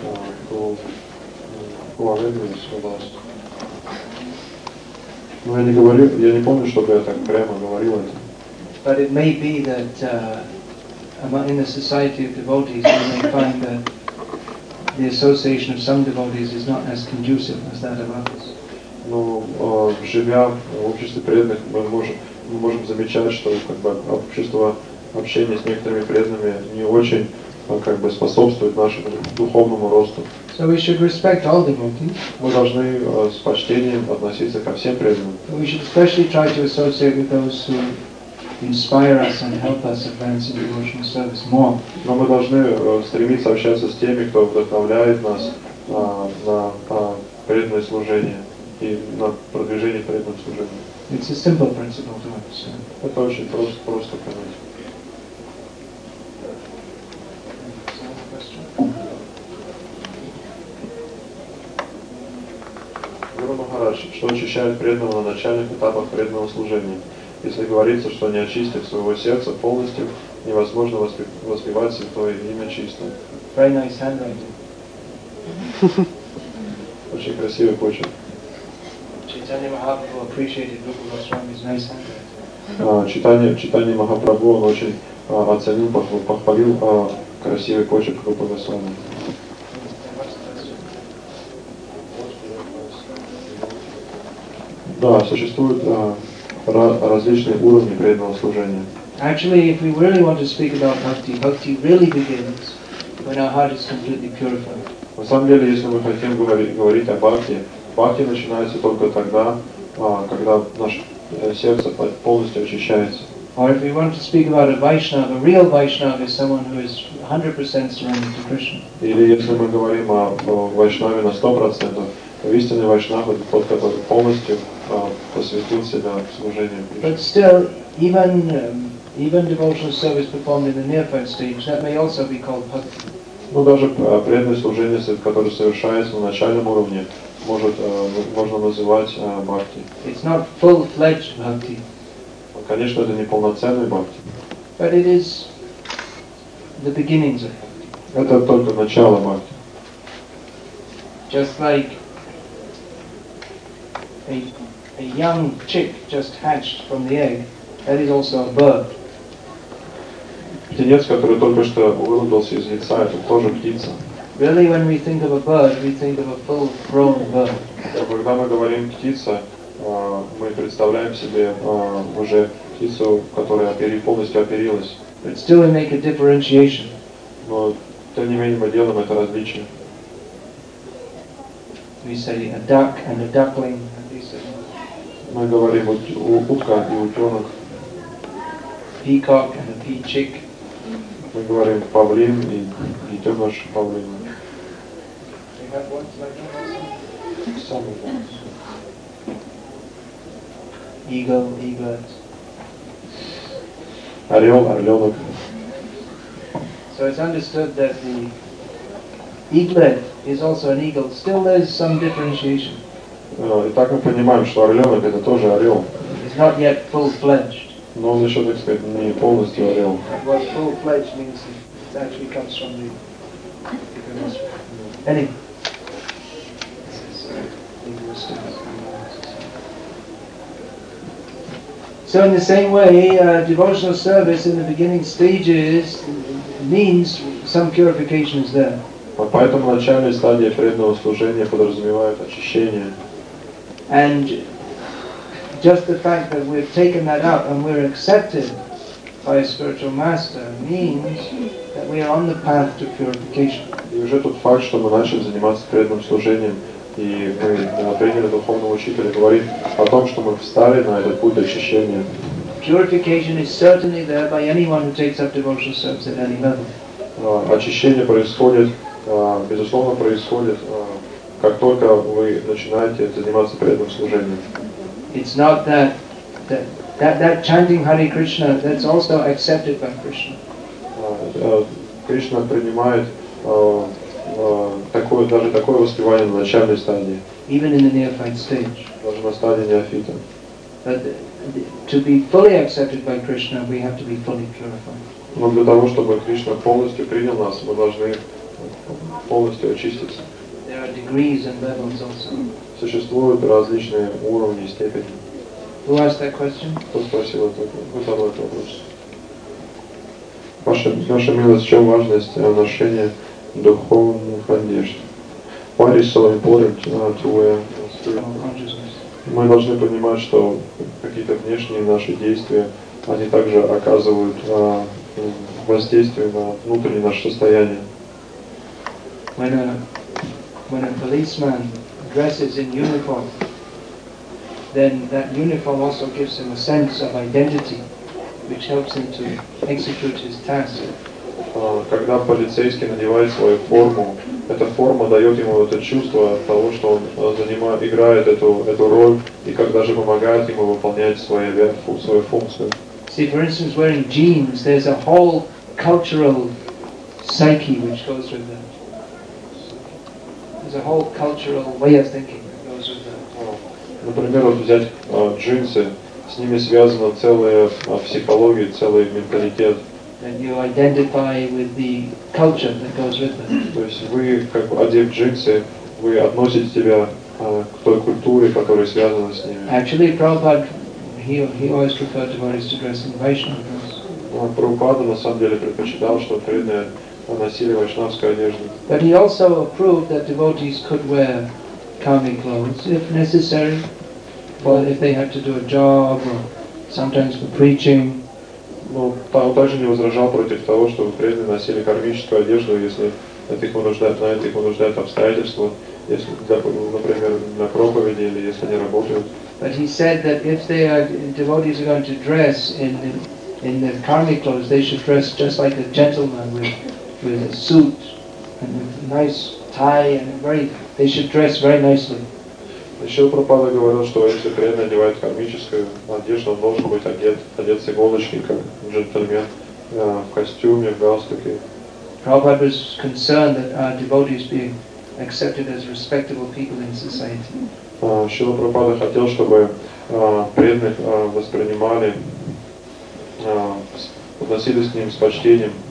who are enemies with us. Но я не помню, чтобы я так прямо говорил это. But it may be that in the society of devotees, you may find that the association of some devotees is not as conducive as that of others. Но живя в обществе преданных, мы можем замечать, что общество общения с некоторыми преданными не очень способствует нашему духовному росту. So we should respect all devotees. Мы должны с почтением относиться ко всем преданным. We should especially try to associate with those who inspire us and help us advance in devotional service more. Но мы должны стремиться общаться с теми, кто вдохновляет нас на преданное служение и на продвижение преданного служения. It's a simple principle to understand. Это очень просто понять. Гуру Махарадж, что очищает преданного на начальных этапах преданного служения? Если говорится, что не очистив своего сердца полностью, невозможно воспевать святое имя чисто. Very nice handwriting. Очень красивый почерк. Chaitanya Mahaprabhu appreciated Rupa Goswami's nice handwriting. Читание Махапрабху, он очень оценил, похвалил красивый почерк Рупы Госвами. Да, существуют различные уровни преданного служения. Actually, if we really want to speak about bhakti, bhakti really begins when our heart is completely purified. На самом деле, если мы хотим говорить о бхакти, бхакти начинается только тогда, когда наше сердце полностью очищается. Or if we want to speak about a Vaishnava, a real Vaishnava is someone who is 100% surrendered to Krishna. Или если мы говорим о вайшнаве на 100%, то истинный вайшнав это тот, который полностью посвятил себя служению Кришне. But still, even devotional service performed in the neophyte stage, that may also be called bhakti. Ну даже преданное служение, которое совершается на начальном уровне, можно называть бхакти. It's not full-fledged bhakti. Конечно, это не полноценный бхакти. But it is the beginnings of bhakti. Это только начало бхакти. Just like a young chick just hatched from the egg, that is also a bird. Птенец, который только что выродился из яйца, это тоже птица. Really, when we think of a bird, we think of a full-grown bird. Когда мы говорим птица, мы представляем себе уже птицу, которая полностью оперилась. But still we make a differentiation. Но тем не менее мы делаем это различие. We say a duck and a duckling. Мы говорим утка и утенок. Peacock and a peachick. Мы говорим павлин и детеныш павлина. They have words like that also? Самый Eagle, eaglet. орел, орленок. So it's understood that the eaglet is also an eagle. Still there's some differentiation. И так мы понимаем, что орленок это тоже орел. It's not yet full-fledged. Но он еще, так сказать, не полностью орел. What full-fledged means it actually comes from the anyway. So in the same way, devotional service in the beginning stages means some purification is there. Поэтому начальные стадии преданного служения подразумевают очищение. And just the fact that we've taken that up and we're accepted by a spiritual master means that we are on the path to purification. И уже тот факт, что мы начали заниматься преданным служением, и мы приняли духовного учителя, говорит о том, что мы встали на этот путь очищения. Purification is certainly there by anyone who takes up devotional service at any level. Очищение происходит, безусловно, происходит, как только вы начинаете заниматься преданным служением. It's not that chanting Hare Krishna, that's also accepted by Krishna. Кришна принимает даже такое воспевание на начальной стадии. Even in the neophyte stage. Даже на стадии неофита. But to be fully accepted by Krishna, we have to be fully purified. Но для того, чтобы Кришна полностью принял нас, мы должны полностью очиститься. There are degrees and levels also. Существуют различные уровни и степени. Who asked that question? Кто спросил вы задали этот вопрос? Ваша милость, в чем важность ношения духовных одежд? Why is so important to wear spiritual? Мы должны понимать, что какие-то внешние наши действия, они также оказывают воздействие на внутреннее наше состояние. When a policeman dresses in uniform, then that uniform also gives him a sense of identity, which helps him to execute his task. Когда полицейский надевает свою форму, эта форма дает ему это чувство того, что он играет эту роль, и как даже помогает ему выполнять свою функцию. See, for instance, wearing jeans, there's a whole cultural psyche which goes with that. There's a whole cultural way of thinking that goes with that. Например, вот взять джинсы, с ними связана целая психология, целый менталитет. And you identify with the culture that goes with them. То есть вы, как одев джинсы, вы относите себя к той культуре, которая связана с ними. Actually, Prabhupada, he always preferred devotees to dress in Vaishnava clothes. Прабхупада на самом деле предпочитал, что преданные носили вайшнавскую одежду. But he also approved that devotees could wear karmic clothes if necessary, or if they had to do a job, or sometimes for preaching. Но он также не возражал против того, чтобы преданные носили кармическую одежду, если на это их вынуждают обстоятельства, если, например, для проповеди или если они работают. But he said that if devotees are going to dress in the karmic clothes, they should dress just like a gentleman with a suit and with a nice tie and they should dress very nicely. Еще Прабхупада говорил, что если преданный одевает кармическую одежду, он должен быть одет с иголочки, как джентльмен, в костюме, в галстуке. Prabhupada was concerned that our devotees being accepted as respectable people in society. Шрила Прабхупада хотел, чтобы преданных воспринимали, относились к ним с почтением.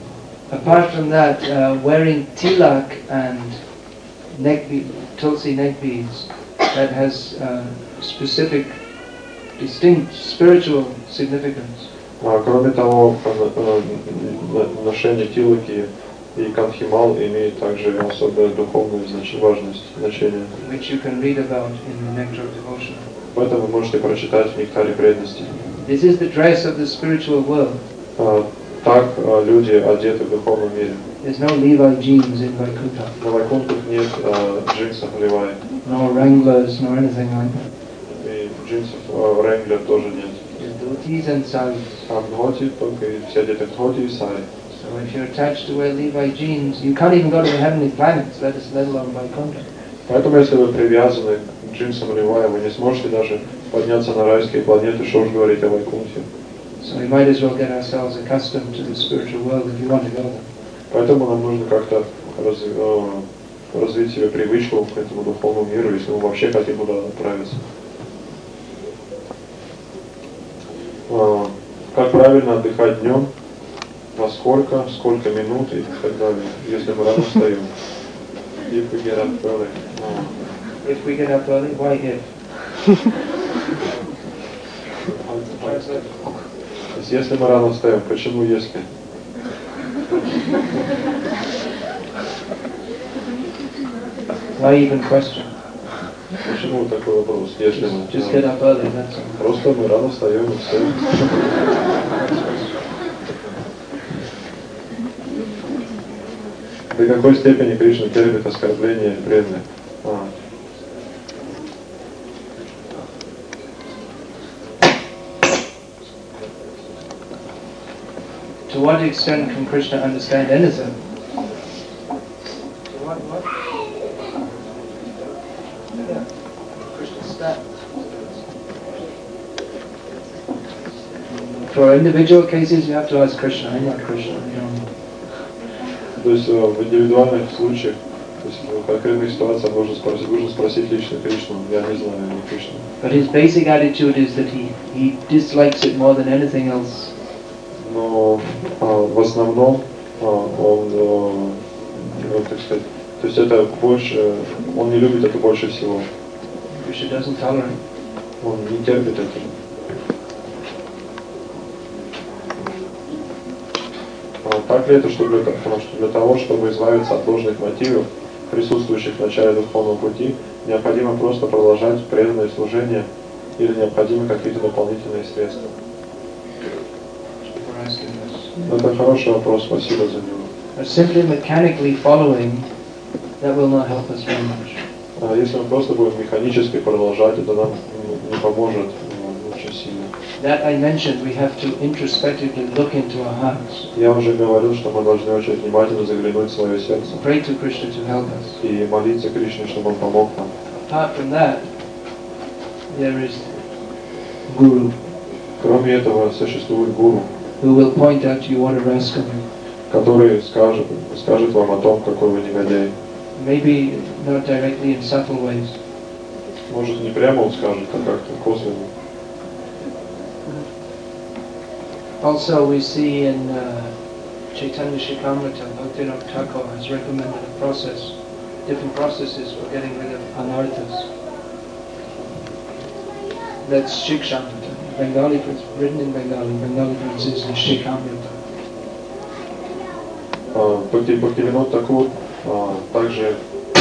Apart from that, wearing tilak and tulsi neck beads, that has specific, distinct spiritual significance. Кроме того, ношение тилаки и кантхимал имеет также особое духовное значение. Which you can read about in the Nectar of Devotion. Это вы можете прочитать в Нектаре преданности. This is the dress of the spiritual world. Так люди одеты в духовном мире. There's no Levi jeans in Vaikuntha. На Вайкунтах нет джинсов Levi. No Wranglers, nor anything like that. И джинсов Wrangler тоже нет. There's dhotis and saris. А в дхоти только все одеты в дхоти и сари. So if you're attached to wear Levi jeans, you can't even go to the heavenly planets, let alone Vaikuntha. Поэтому, если вы привязаны к джинсам Levi, вы не сможете даже подняться на райские планеты, что уж говорить о Вайкунте. So we might as well get ourselves accustomed to the spiritual world if you want to go there. Поэтому нам нужно как-то развить себе привычку к этому духовному миру, если мы вообще хотим туда отправиться. Как правильно отдыхать днем, во сколько минут и так далее, если мы рано встаем. If we get up early. If we get up early, why if? Если мы рано встаем, почему если? Why even question? Почему такой вопрос? Если мы Just get up early, that's all. просто мы рано встаем и все. До какой степени Кришна терпит оскорбления преданных? To what extent can Krishna understand anything? For individual cases, you have to ask Krishna. I'm not Krishna. You know. То есть в индивидуальных случаях, то есть в конкретных ситуациях нужно спросить лично Кришну. Я не знаю, не Кришну. But his basic attitude is that he dislikes it more than anything else. Но в основном он, так сказать, то есть это больше, он не любит это больше всего. Krishna doesn't tolerate. Он не терпит это. Так ли это, что для того, чтобы избавиться от ложных мотивов, присутствующих в начале духовного пути, необходимо просто продолжать преданное служение или необходимы какие-то дополнительные средства? Это хороший вопрос, спасибо за него. Simply mechanically following, that will not help us very much. Если мы просто будем механически продолжать, это нам не поможет очень сильно. That I mentioned, we have to introspectively look into our hearts. Я уже говорил, что мы должны очень внимательно заглянуть в свое сердце. Pray to Krishna to help us. И молиться Кришне, чтобы он помог нам. Apart from that, there is Guru. Кроме этого, существует гуру, who will point out to you what a rascal you are. который скажет вам о том, какой вы негодяй. Maybe not directly in subtle ways. Может, не прямо он скажет, а как-то косвенно. Also, we see in Chaitanya Shikamrita, Bhaktivinoda Thakur has recommended a process, different processes for getting rid of anarthas. That's Shikshamrita. Bengali, written in Bengali pronunciation is Shikamrita. Бхактивинод Такур также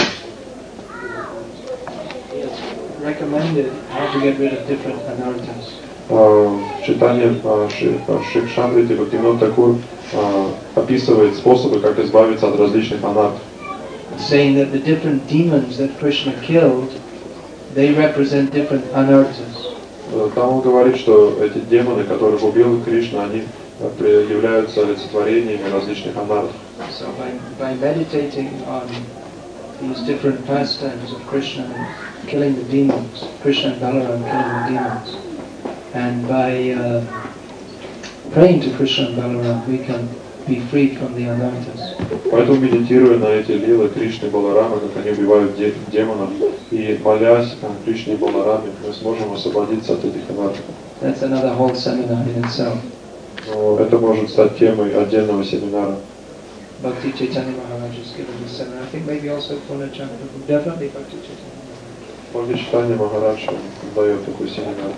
recommended how to get rid of different anarthas. В читании Шикшамриты Бхактивинод Такур описывает способы, как избавиться от различных анарт. Saying that the different demons that Krishna killed, they represent different anarthas. Там он говорит, что эти демоны, которых убил Кришна, они являются олицетворениями различных анарт. So by meditating on these different pastimes of Krishna killing the demons, Krishna and Balaram killing the demons, and by praying to Krishna and Balaram, we can be freed from the anarthas. Поэтому, медитируя на эти лилы Кришны и Баларама, как они убивают демонов, и молясь Кришне и Балараме, мы сможем освободиться от этих анарт. That's another whole seminar in itself. Но это может стать темой отдельного семинара. Bhakti Chaitanya Maharaj has given this seminar. I think maybe also Purnachan Prabhu. Definitely Bhakti Chaitanya Maharaj. Бхакти Чайтанья Махарадж дает такой семинар.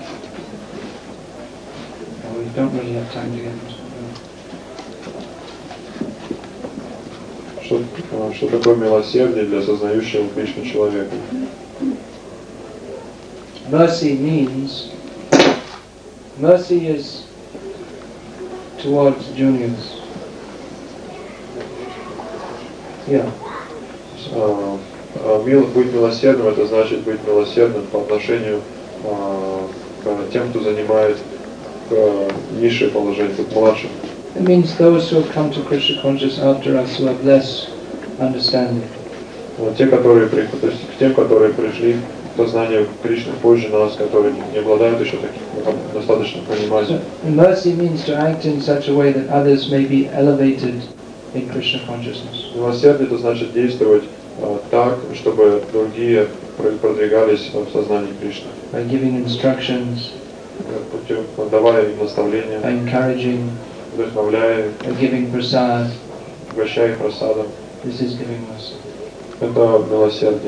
We don't really have time to get into it. Что такое милосердие для сознающего Кришну человека? Mercy is towards juniors. Yeah. Быть милосердным — это значит быть милосердным по отношению к тем, кто занимает низшее положение, к младшим. It means those who have come to Krishna consciousness after us, who have less understanding. Те, которые приходят, то есть к тем, которые пришли к познанию Кришны позже нас, которые не обладают еще таким достаточным пониманием. Mercy means to act in such a way that others may be elevated in Krishna consciousness. Милосердие — это значит действовать так, чтобы другие продвигались в сознании Кришны. By giving instructions, давая им наставления, by encouraging, вдохновляя, by giving prasad. угощая их просадом. This is giving mercy. Это милосердие.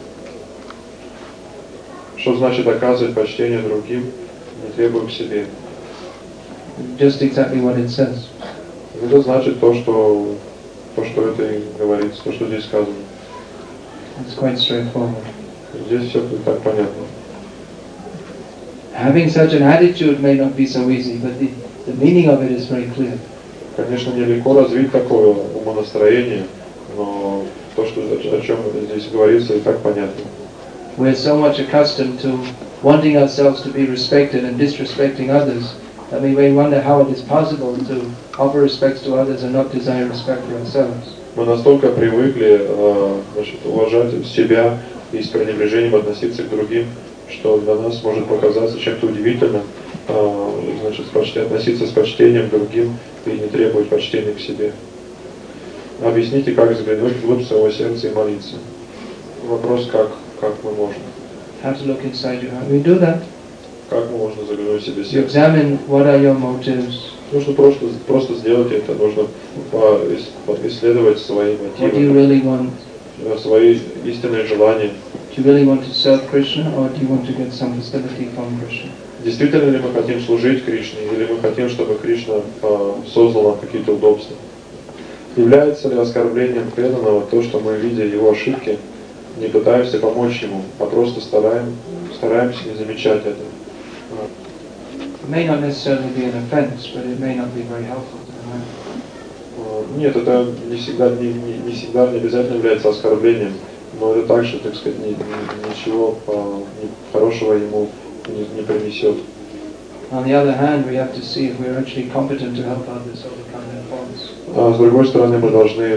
Что значит оказывать почтение другим, не требуя к себе? Just exactly what it says. Это значит то, что это и говорится, то, что здесь сказано. It's quite straightforward. Здесь все так понятно. Having such an attitude may not be so easy, but the meaning of it is very clear. Конечно, нелегко развить такое умонастроение, но то, что, о чем здесь говорится, и так понятно. We're so much accustomed to wanting ourselves to be respected and disrespecting others that we may wonder how it is possible to offer respects to others and not desire respect for ourselves. Мы настолько привыкли уважать себя и с пренебрежением относиться к другим, что для нас может показаться чем-то удивительным, относиться с почтением к другим и не требовать почтения к себе. Объясните, как заглянуть вглубь своего сердца и молиться. Вопрос, как мы можем. How to look inside your heart. We do that. Как мы можем заглянуть в себе You сердце? examine what are your motives. Нужно просто сделать это. Нужно исследовать свои What do you мотивы, really want? свои истинные желания. Do you really want to serve Krishna or do you want to get some facility from Krishna? Действительно ли мы хотим служить Кришне, или мы хотим, чтобы Кришна создал нам какие-то удобства? Является ли оскорблением преданного то, что мы, видя его ошибки, не пытаемся помочь ему, а просто стараемся не замечать это? It may not necessarily be an offense, but it may not be very helpful to the man. Нет, это не всегда не обязательно является оскорблением, но это также, так сказать, ничего хорошего ему не принесет. On the other hand, we have to see if we're actually competent to help others overcome their faults. С другой стороны, мы должны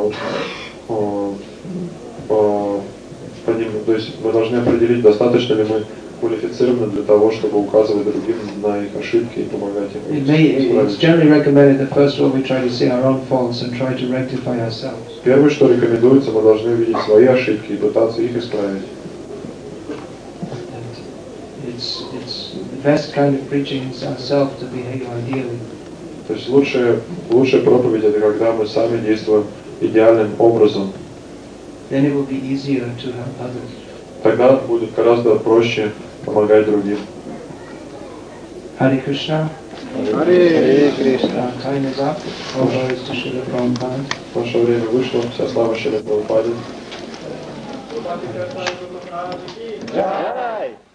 то есть мы должны определить, достаточно ли мы квалифицированы для того, чтобы указывать другим на их ошибки и помогать им. It's generally recommended that first of all we try to see our own faults and try to rectify ourselves. Первое, что рекомендуется, мы должны видеть свои ошибки и пытаться их исправить. It's the best kind of preaching is ourselves to behave ideally. То есть лучшая проповедь — это когда мы сами действуем идеальным образом. Then it will be easier to help others. Тогда будет гораздо проще помогать другим. Hare Krishna. Hare Krishna. Time is up. All glories to Srila Prabhupada. Наше время вышло. Вся слава Шриле Прабхупаде. Jai.